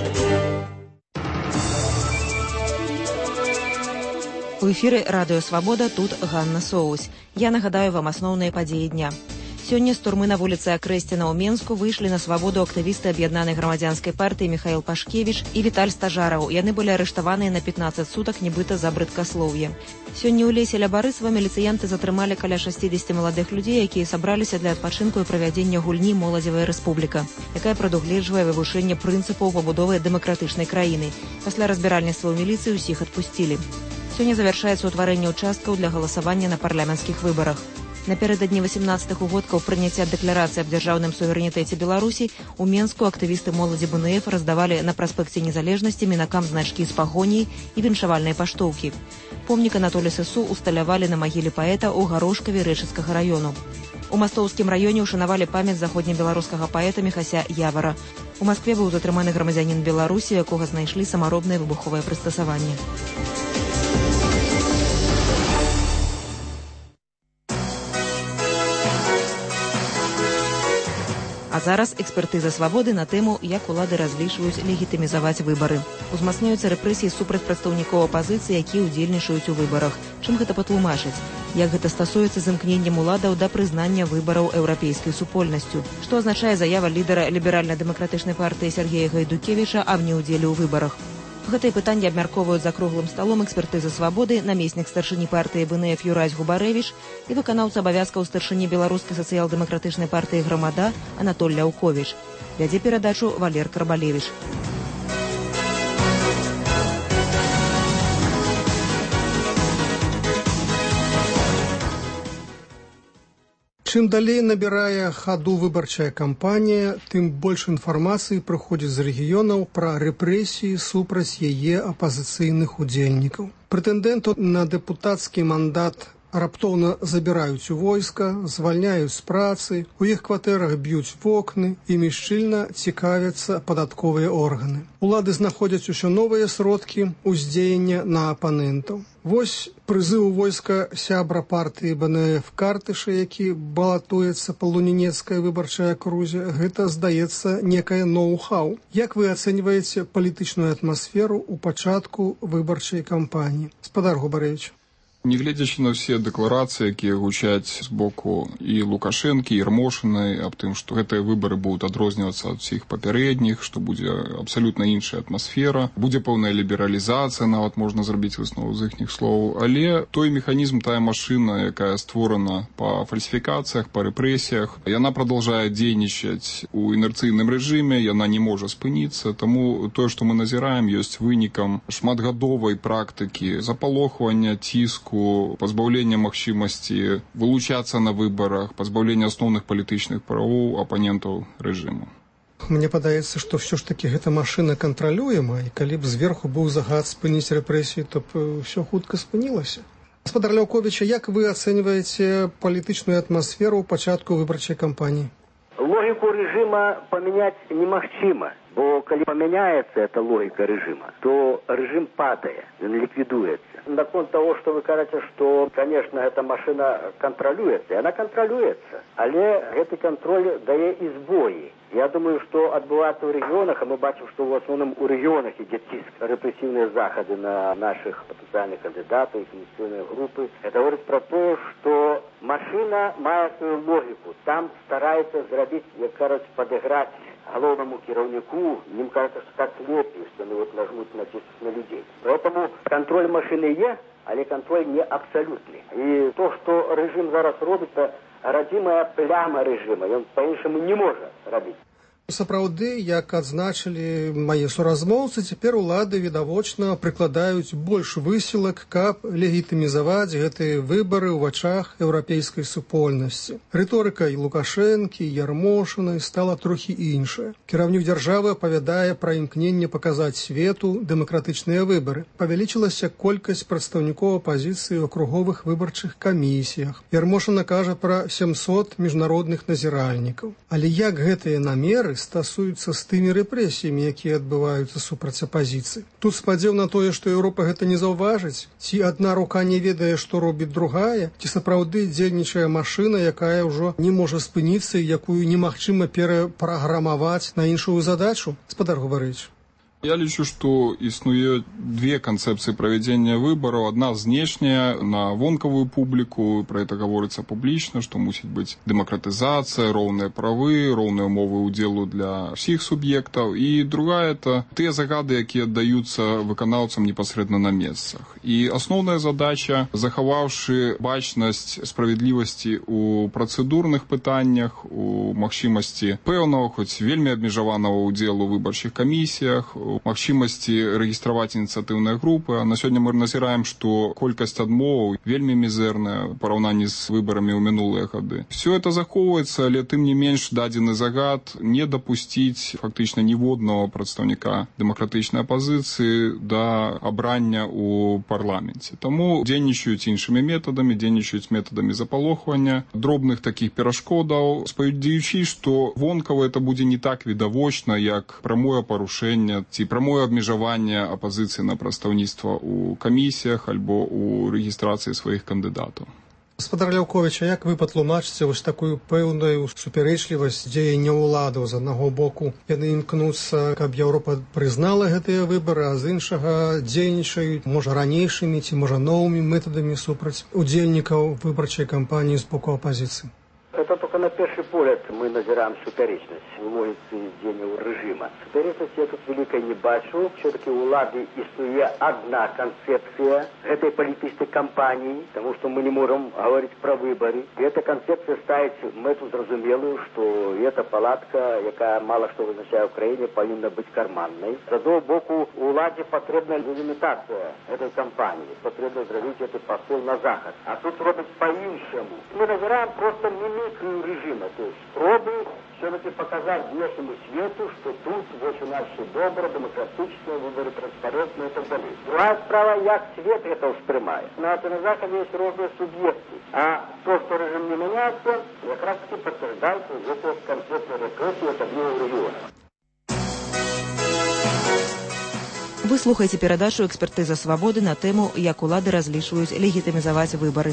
[SPEAKER 1] У эфіры радыё «Свабода», тут Ганна Соусь. Я нагадаю вам асноўныя падзеі дня. Сёння з турмы на вуліцы Акрэсціна ў Менску выйшлі на свабоду актывісты аб'яднанай грамадзянскай партыі Міхаіл Пашкевіч і Віталь Стажараў. Яны былі арыштаваныя на 15 сутак, нібыта за брыдкаслоўе. Сёння ў лесе ля Барысава міліцыянты затрымалі каля 60 маладых людзей, якія сабраліся для адпачынку і правядзення гульні «Моладзевая рэспубліка», якая прадугледжвае вывучэнне прынцыпаў пабудовы дэмакратычнай краіны. Пасля разбіральніцтва ў міліцыі ўсіх адпусцілі. Сёння завяршаецца ўтварэнне ўчасткаў для галасавання на парламенцкіх выбарах. Напярэдадні 18-х угодкаў прыняцця дэкларацыі аб дзяржаўным суверэнітэце Беларусі у Менску актывісты моладзі БНФ раздавалі на праспекце Незалежнасці мінакам значкі з пагоняй і віншавальныя паштоўкі. Помнік Анатолі Сысу усталявалі на магіле паэта ў Гарошкаве Рэчыцкага раёну. У Мастоўскім раёне ўшанавалі памяць заходнебеларускага паэта Міхася Явара. У Маскве быў затрыманы грамадзянін Беларусі, якога знайшлі самаробнае выбуховае прыстасаванне. А зараз экспертыза свабоды на тэму, як улады разлічваюць легітымізаваць выбары. Узмацняюцца рэпрэсіі супраць прадстаўнікоў апазіцыі, якія ўдзельнічаюць у выбарах. Чым гэта патлумачыць? Як гэта стасуецца з імкненнем уладаў да прызнання выбараў еўрапейскай супольнасцю? Што азначае заява лідара ліберальна-дэмакратычнай партыі Сергея Гайдукевіча аб неўдзеле ў выбарах? Гэтыя пытанні абмяркоўваюць за круглым сталом экспертызы свабоды намеснік старшыні партыі БНФ Юрась Губарэвіч і выканаўца абавязкаў старшыні беларускай сацыял-дэмакратычнай партыі Грамада Анатоль Ляўковіч. Вядзе перадачу Валер Карбалевіч.
[SPEAKER 26] Чым далей набірае хаду выбарчая кампанія, тым больш інфармацыі прыходзіць з рэгіёнаў пра рэпрэсіі супраць яе апазіцыйных удзельнікаў. Прэтэндэнту на дэпутацкі мандат раптоўна забіраюць у войска, звальняюць з працы, у іх кватэрах б'юць вокны, імі шчыльна цікавяцца падатковыя органы. Улады знаходзяць усё новыя сродкі ўздзеяння на апанентаў. Вось прызыў войска сябра партыі БНФ Картыша, які балатуецца па лунінецкай выбарчай акрузе, гэта, здаецца, некае ноу-хау. Як вы ацэньваеце палітычную атмасферу ў пачатку выбарчай кампаніі? Спадар Губарэвіч.
[SPEAKER 27] Нягледзячы на ўсе дэкларацыі, якія гучаць з боку і Лукашэнкі, і Ярмошынай аб тым, што гэтыя выбары будуць адрознівацца ад усіх папярэдніх, што будзе абсалютна іншая атмасфера, будзе пэўная лібералізацыя, нават можна зрабіць выснову з іхніх слоў, але той механізм, тая машына, якая створана па фальсіфікацыях, па рэпрэсіях, яна прадолжае дзейнічаць у інерцыйным рэжыме, яна не можа спыніцца, таму тое, што мы назіраем, ёсць вынікам шматгадовай практыкі запалохвання, ціску, пазбаўлення магчымасці вылучацца на выбарах, пазбаўлення асноўных палітычных правоў апанентаў рэжыму.
[SPEAKER 26] Мне падаецца, што ўсё ж такі гэта машына кантралюема, і калі б зверху быў загад спыніць рэпрэсіі, то б ўсё хутка спынілася. Спадар Ляўковіча, як вы ацэньваеце палітычную атмасферу ў пачатку выбарчай кампаніі?
[SPEAKER 28] Логику режима поменять немагчыма, бо калі поменяется эта логика режима, то режим падает, он ликвидуется. Наконт того, что вы кажете, что, конечно, эта машина контролюется, и она контролюется, але этот контроль дае и сбои. Я думаю, что отбываецца ў регионах, а мы бачим, что в основном у регионах идет тиск, репрессивные заходы на наших потенциальных кандидатов, инициативные группы. Это говорит про то, что машина мае свою логику. Там старается зрабіць, як кажуть, подыграть головному кіраўніку. Им кажется, что так лепей, что они вот нажмут натиснуть на людей. Поэтому контроль машины есть, але контроль не абсолютный. И то, что режим зараз робит, это родимая пляма режима. Он по-іншому не может робить.
[SPEAKER 26] Сапраўды, як адзначылі мае суразмоўцы, цяпер улады відавочна прыкладаюць больш высілак, каб легітымізаваць гэтыя выбары ў вачах еўрапейскай супольнасці. Рыторыка і Лукашэнкі, і Ярмошынай стала трохі іншая. Кіраўнік дзяржавы апавядае пра імкненне паказаць свету дэмакратычныя выбары. Павялічылася колькасць прадстаўнікоў апазіцыі ў акруговых выбарчых камісіях. Ярмошына кажа пра 700 міжнародных назіральнікаў. Але як гэтыя намеры стасуюцца з тымі рэпрэсіямі, якія адбываюцца супраць апазіцыі? Тут спадзеў на тое, што Еўропа гэта не заўважыць? Ці адна рука не ведае, што робіць другая? Ці сапраўды дзейнічае машына, якая ўжо не можа спыніцца і якую немагчыма перапраграмаваць на іншую задачу? Спадар Губарыч.
[SPEAKER 27] Я лічу, што існуе две канцэпцыі правядзення выбараў. Адна знешняя, на вонкавую публіку, пра гэта гаворыцца публічна, што мусіць быць дэмакратызацыя, роўныя правы, роўныя ўмовы ўдзелу для ўсіх суб'ектаў. І другая — это тыя загады, якія аддаюцца выканаўцам непасрэдна на месцах. І асноўная задача, захаваўшы бачнасць справядлівасці ў працэдурных пытаннях, у магчымасці пэўнага, хоць вельмі абмежаванага ўдзелу ў выбарчых камісіях, магчымасці рэгістраваць ініцыятыўныя групы. А на сёння мы назіраем, што колькасць адмоваў вельмі мізэрная ў параўнанні з выбарамі ў мінулыя гады. Все это захоўваецца, але тым не менш дадзены загад не дапусціць фактычна ніводнага прадстаўніка дэмакратычнай апазіцыі да абрання ў парламенце. Таму дзейнічаюць іншымі метадамі, дзейнічаюць метадамі запалохвання, дробных такіх перашкодаў, спадзяючы, што вонкава это будзе не так відавочна, як прамое парушэнне ці прамое абмежаванне апазіцыі на прадстаўніцтва ў камісіях альбо ў рэгістрацыі сваіх кандыдатаў.
[SPEAKER 26] Гаспадар Ляўковіч, а як вы патлумачыце вось такую пэўную супярэчлівасць дзеяння ўладаў? З аднаго боку яны імкнуцца, каб Еўропа прызнала гэтыя выбары, а з іншага дзейнічаюць, можа, ранейшымі ці, можа, новымі метадамі супраць удзельнікаў выбарчай кампаніі з боку апазіцыі?
[SPEAKER 28] Это только на первый взгляд мы назираем суперечность в логике дзеяння режима. Суперечность я тут великой не бачу. Все-таки у улады існуе одна концепция этой политической кампании, потому что мы не можем говорить про выборы. И эта концепция ставит мету зразумелую, что эта палатка, якая мало что означает в Украине, повинна быть карманной. С другого боку, уладе потребна лимитация этой кампании. Потребно сделать этот посыл на Заход. А тут робить по-іншому. Мы назираем просто режима, то есть пробы все-таки показать внешнему свету, что тут вот у нас все добро, демократично, выборы транспарентные и так далее. Другая справа, як свет это воспринимает. На Заходе есть разные субъекты, а то, что режим не меняется, как раз таки подтверждается это концепция репрессии от одного региона.
[SPEAKER 1] Вы слухаеце перадачу «Экспертыза свабоды» на тэму «Як улады разлічваюць легітымізаваць выбары».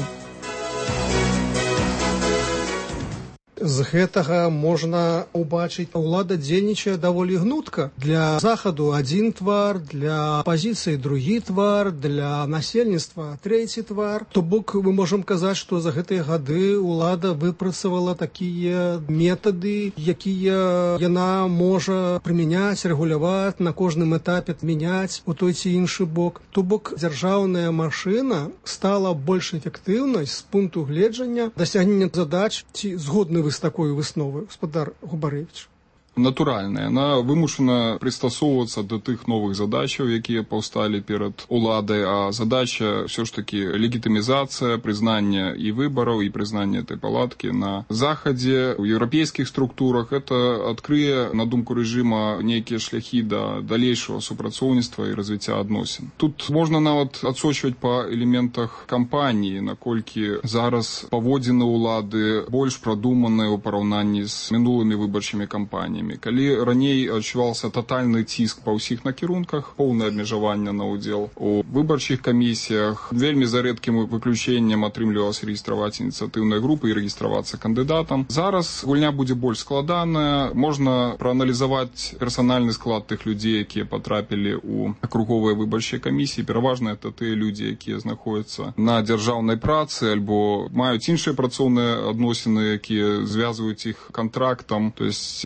[SPEAKER 26] З гэтага можна убачыць, улада дзейнічае даволі гнутка. Для Захаду адзін твар, для апазіцыі другі твар, для насельніцтва трэці твар. То бок мы можам казаць, што за гэтыя гады улада выпрацавала такія метады, якія яна можа прымяняць, рэгуляваць, на кожным этапе мяняць у той ці іншы бок. То бок дзяржаўная машына стала больш эфектыўнай з пункту гледжання дасягнення задач. Ці згодны вы з такой высновай, гаспадар Губаревич?
[SPEAKER 27] Натуральная. Она вымушана прыстасоўвацца да тых новых задачаў, якія паўсталі перад уладай, а задача ўсё ж такі легітымізацыя, прызнанне і выбараў, і прызнанне этой палаткі на Захадзе, у еўрапейскіх структурах. Это адкрые, на думку рэжыма, нейкія шляхі да далейшага супрацоўніцтва і развіцця адносін. Тут можна нават адсочваць па элементах кампаніі, наколькі зараз паводзіны ўлады больш прадуманыя ў параўнанні з мінулымі выбарчымі кампаніямі. Калі раней адчуваўся татальны ціск па ўсіх накірунках, поўнае абмежаванне на ўдзел у выбарчых камісіях, вельмі за рэдкім выключэннем атрымлівалася рэгістраваць ініцыятыўныя групы і рэгістравацца кандыдатам. Зараз гульня будзе больш складаная. Можна прааналізаваць персанальны склад тых людзей, якія патрапілі ў акруговыя выбарчыя камісіі. Пераважна это тыя людзі, якія знаходзяцца на дзяржаўнай працы альбо маюць іншыя працоўныя адносіны, якія звязваюць іх кантрактам. То есть тыя людзі,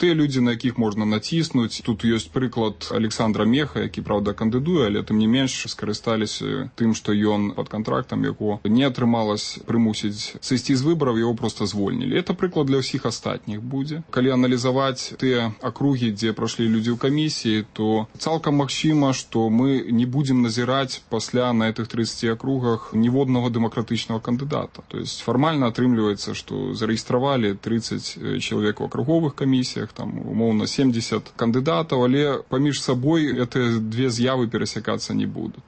[SPEAKER 27] на якіх можна націснуць. Тут ёсць прыклад Александра Меха, які, правда, кандыдуе, але тым не менш скарысталіся тым, што ён пад кантрактам, яго не атрымалось прымусіць сысці з выбараў, яго проста звольнілі. Это прыклад для ўсіх астатніх будзе. Калі аналізаваць тыя акругі, дзе прайшлі людзі ў камісіі, то цалкам магчыма, што мы не будзем назіраць пасля на этих 30 акругах ніводнага дэмакратычнага кандыдата. То есть фармальна атрымліваецца, што зарэгістравалі 30 чалавек у акруговых камісіях, там умоўна 70 кандыдатаў, але паміж сабой гэтыя две з'явы перасякацца не будуць.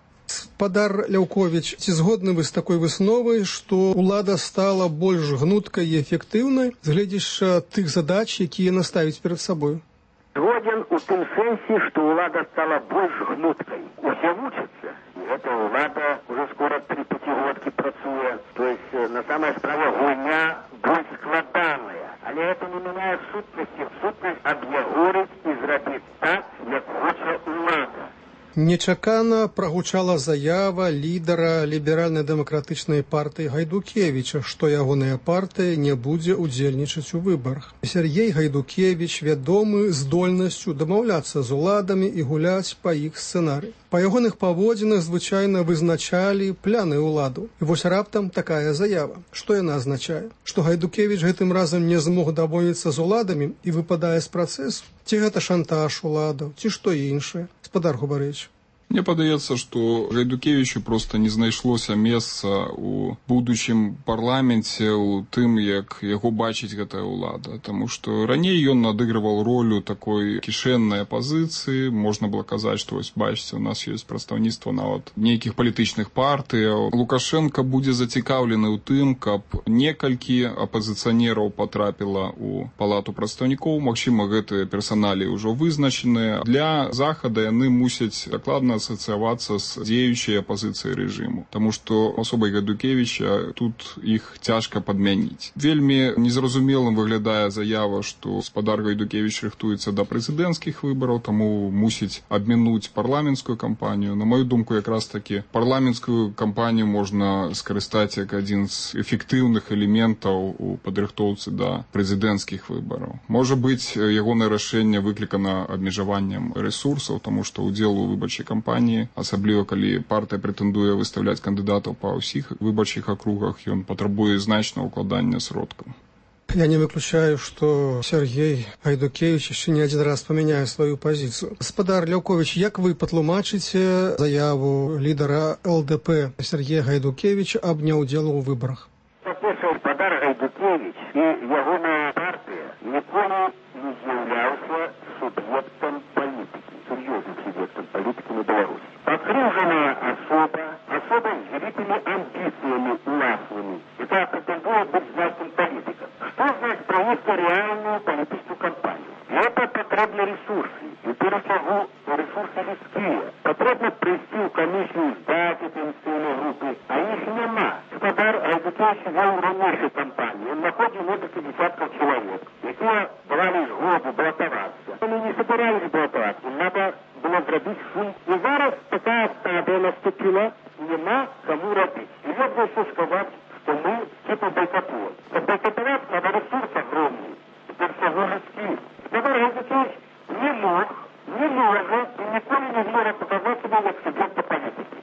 [SPEAKER 26] Спадар Ляўковіч, ці згодны вы з такой высновай, што ўлада стала больш гнуткай і эфектыўнай з гледзяча тых задач, якія яна ставіць перад сабой?
[SPEAKER 28] Згоден у тым сэнсе, што ўлада стала больш гнуткай. Усе вучацца. І гэта ўлада ўжо скора 3 пяцігодкі працуе. То есть, на самай справе, гульня больш складаная. Але гэта не мяняе сутнасці. Сутнасць аб'ягорыць і зрабіць так, як хоча ўлада.
[SPEAKER 26] Нечакана прагучала заява лідара ліберальна-дэмакратычнай партыі Гайдукевіча, што ягоная партыя не будзе ўдзельнічаць у выбарах. Сергей Гайдукевіч вядомы здольнасцю дамаўляцца з уладамі і гуляць па іх сцэнарый. Па ягоных паводзінах звычайна вызначалі пляны ўладу. І вось раптам такая заява. Што яна азначае? Што Гайдукевіч гэтым разам не змог дамовіцца з уладамі і выпадае з працэсу? Ці гэта шантаж уладаў, ці што іншае? Спадар Губарэвіч.
[SPEAKER 27] Мне падаецца, што Гайдукевічу проста не знайшлося месца ў будучым парламенце ў тым, як яго бачыць гэтая ўлада. Таму што раней ён адыгрываў ролю такой кішэннай апазіцыі. Можна было казаць, што вось бачыце, у нас ёсць прадстаўніцтва нават нейкіх палітычных партый. Лукашенко будзе зацікаўлены ў тым, каб некалькі апазіцыянераў потрапіла ў палату прадстаўнікоў. Магчыма, гэтыя персаналі ўжо вызначаныя. Для Захада яны мусяць дакладна асацыявацца з дзеючай апазіцыяй рэжыму. Таму што асобай Гайдукевіча тут іх цяжка падмяніць. Вельмі незразумелым выглядае заява, што спадар Гайдукевіч рыхтуецца да прэзідэнцкіх выбараў, таму мусіць абмінуць парламенцкую кампанію. На маю думку, якраз такі парламенцкую кампанію можна скарыстаць як адзін з эфектыўных элементаў у падрыхтоўцы да прэзідэнцкіх выбараў. Можа быць, ягонае рашэнне выклікана абмежаваннем рэсурсаў, таму што ўдзел у выбарчай кампаніі, асабліва калі партыя прэтэндуе выставляць кандыдатаў па ўсіх выбарчых акругах, ён патрабуе значнага ўкладання сродкаў.
[SPEAKER 26] Я не выключаю, што Сергей Гайдукевіч яшчэ не адзін раз памяняе сваю пазіцыю. Спадар Ляўковіч, як вы патлумачыце заяву лідара ЛДП Сергея Гайдукевіча аб няўдзелу ў выбарах?
[SPEAKER 28] Па-першае, спадар Гайдукевіч і ягоная партыя ніколі не з'яўляўся суб'ектам палітыкі, сур'ёзным суб'ектам палітыкі на Беларусі. Пакрыўжаная асоба з вялікімі амбіцыямі уласнымі, якая прэтэндуе быць значным палітыкам. Што значыць правесці рэальную палітычную кампанію? Гэта патрэбны рэсурсы, і ў першую чаргу рэсурсы людскія. Патрэбна прыйсці ў камісію здаць апозіцыйнай групы, а іх няма. Спадар Гайдукевіч вёў ранейшую кампанію. Ён находзіў некалькі дзесяткаў чалавек, якія бралі згоду балатавацца. Они не собирались балатавацца, надо было зрабіць шум. І зараз такая стадия наступила, няма каму рабіць. І я хочу сказаць, што мы типа бойкотуем. Бойкотовать надо ресурс огромный, персонажский. Спадар Гайдукевич не мог и николи не может показать себя как субъекта политики.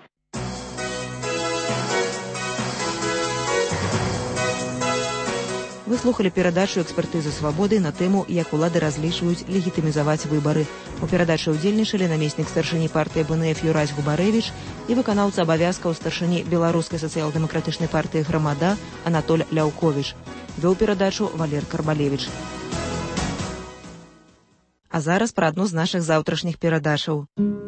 [SPEAKER 1] Вы слухали перадачу «Экспертызы свабоды» на тэму «Як улады разлічваюць легітымізаваць выбары». У перадачы ўдзельнічалі намеснік старшыні партыі БНФ Юрась Губарэвіч і выканаўца абавязкаў старшыні беларускай сацыял-дэмакратычнай партыі «Грамада» Анатоль Ляўковіч. Вёў перадачу Валер Карбалевіч. А зараз пра адну з нашых заўтрашніх перадачаў.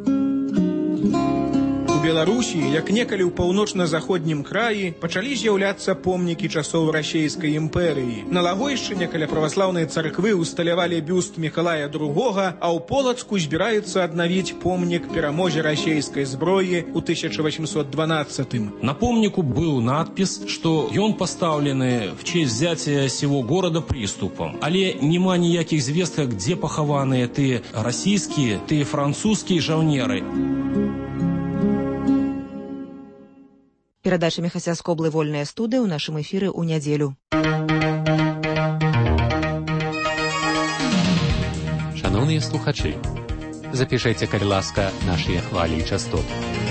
[SPEAKER 19] У Беларусі, як некалі ў паўночна-заходнім краі, пачалі з'яўляцца помнікі часоў расейскай імперыі. На Лагойшчыне каля праваслаўнай царквы усталявалі бюст Мікалая II, а ў Полацку збіраюцца аднавіць помнік перамозе расейскай зброі ў 1812.
[SPEAKER 7] На помнику был надпис, что он поставлены в честь взятия сего города приступом. Але нема ніякіх звестак, где пахаваныя ты расійскія, ты французскія жаўнеры.
[SPEAKER 1] Перадача Міхася Скоблы «Вольная студыя» ў нашым эфіры ў нядзелю.
[SPEAKER 9] Шановныя слухачы, запішайце, калі ласка, нашыя хвалі і частоты.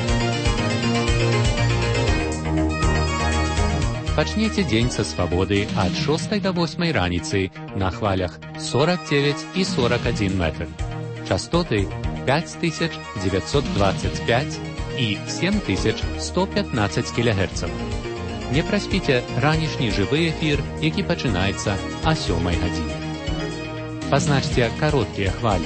[SPEAKER 9] Пачніце дзень са свабоды ад 6 до 8 раніцы на хвалях 49 і 41 метр. Частоты 5925 і 7115 кГц. Не праспіце ранішні жывы эфір, які пачынаецца о 7 гадзіне. Пазначце кароткія хвалі.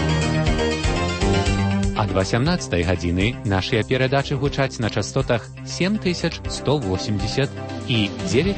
[SPEAKER 9] Ад 18 гадзіны нашыя перадачы гучаць на частотах 7180 і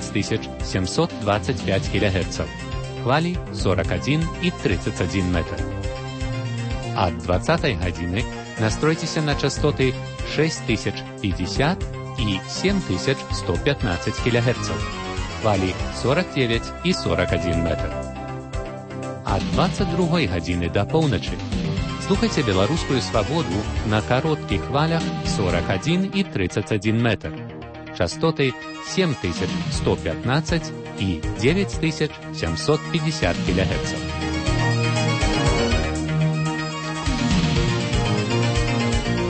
[SPEAKER 9] 9725 кГц. Хвалі 41 і 31 метр. Ад 20 гадзіны настройцеся на частоты 6050 і 7115 кГц. Хвалі 49 і 41 метр. Ад 22 гадзіны да поўначы слухайце беларускую свабоду на кароткіх хвалях 41 і 31 метр. Частоты 7115 і 9750 кГц.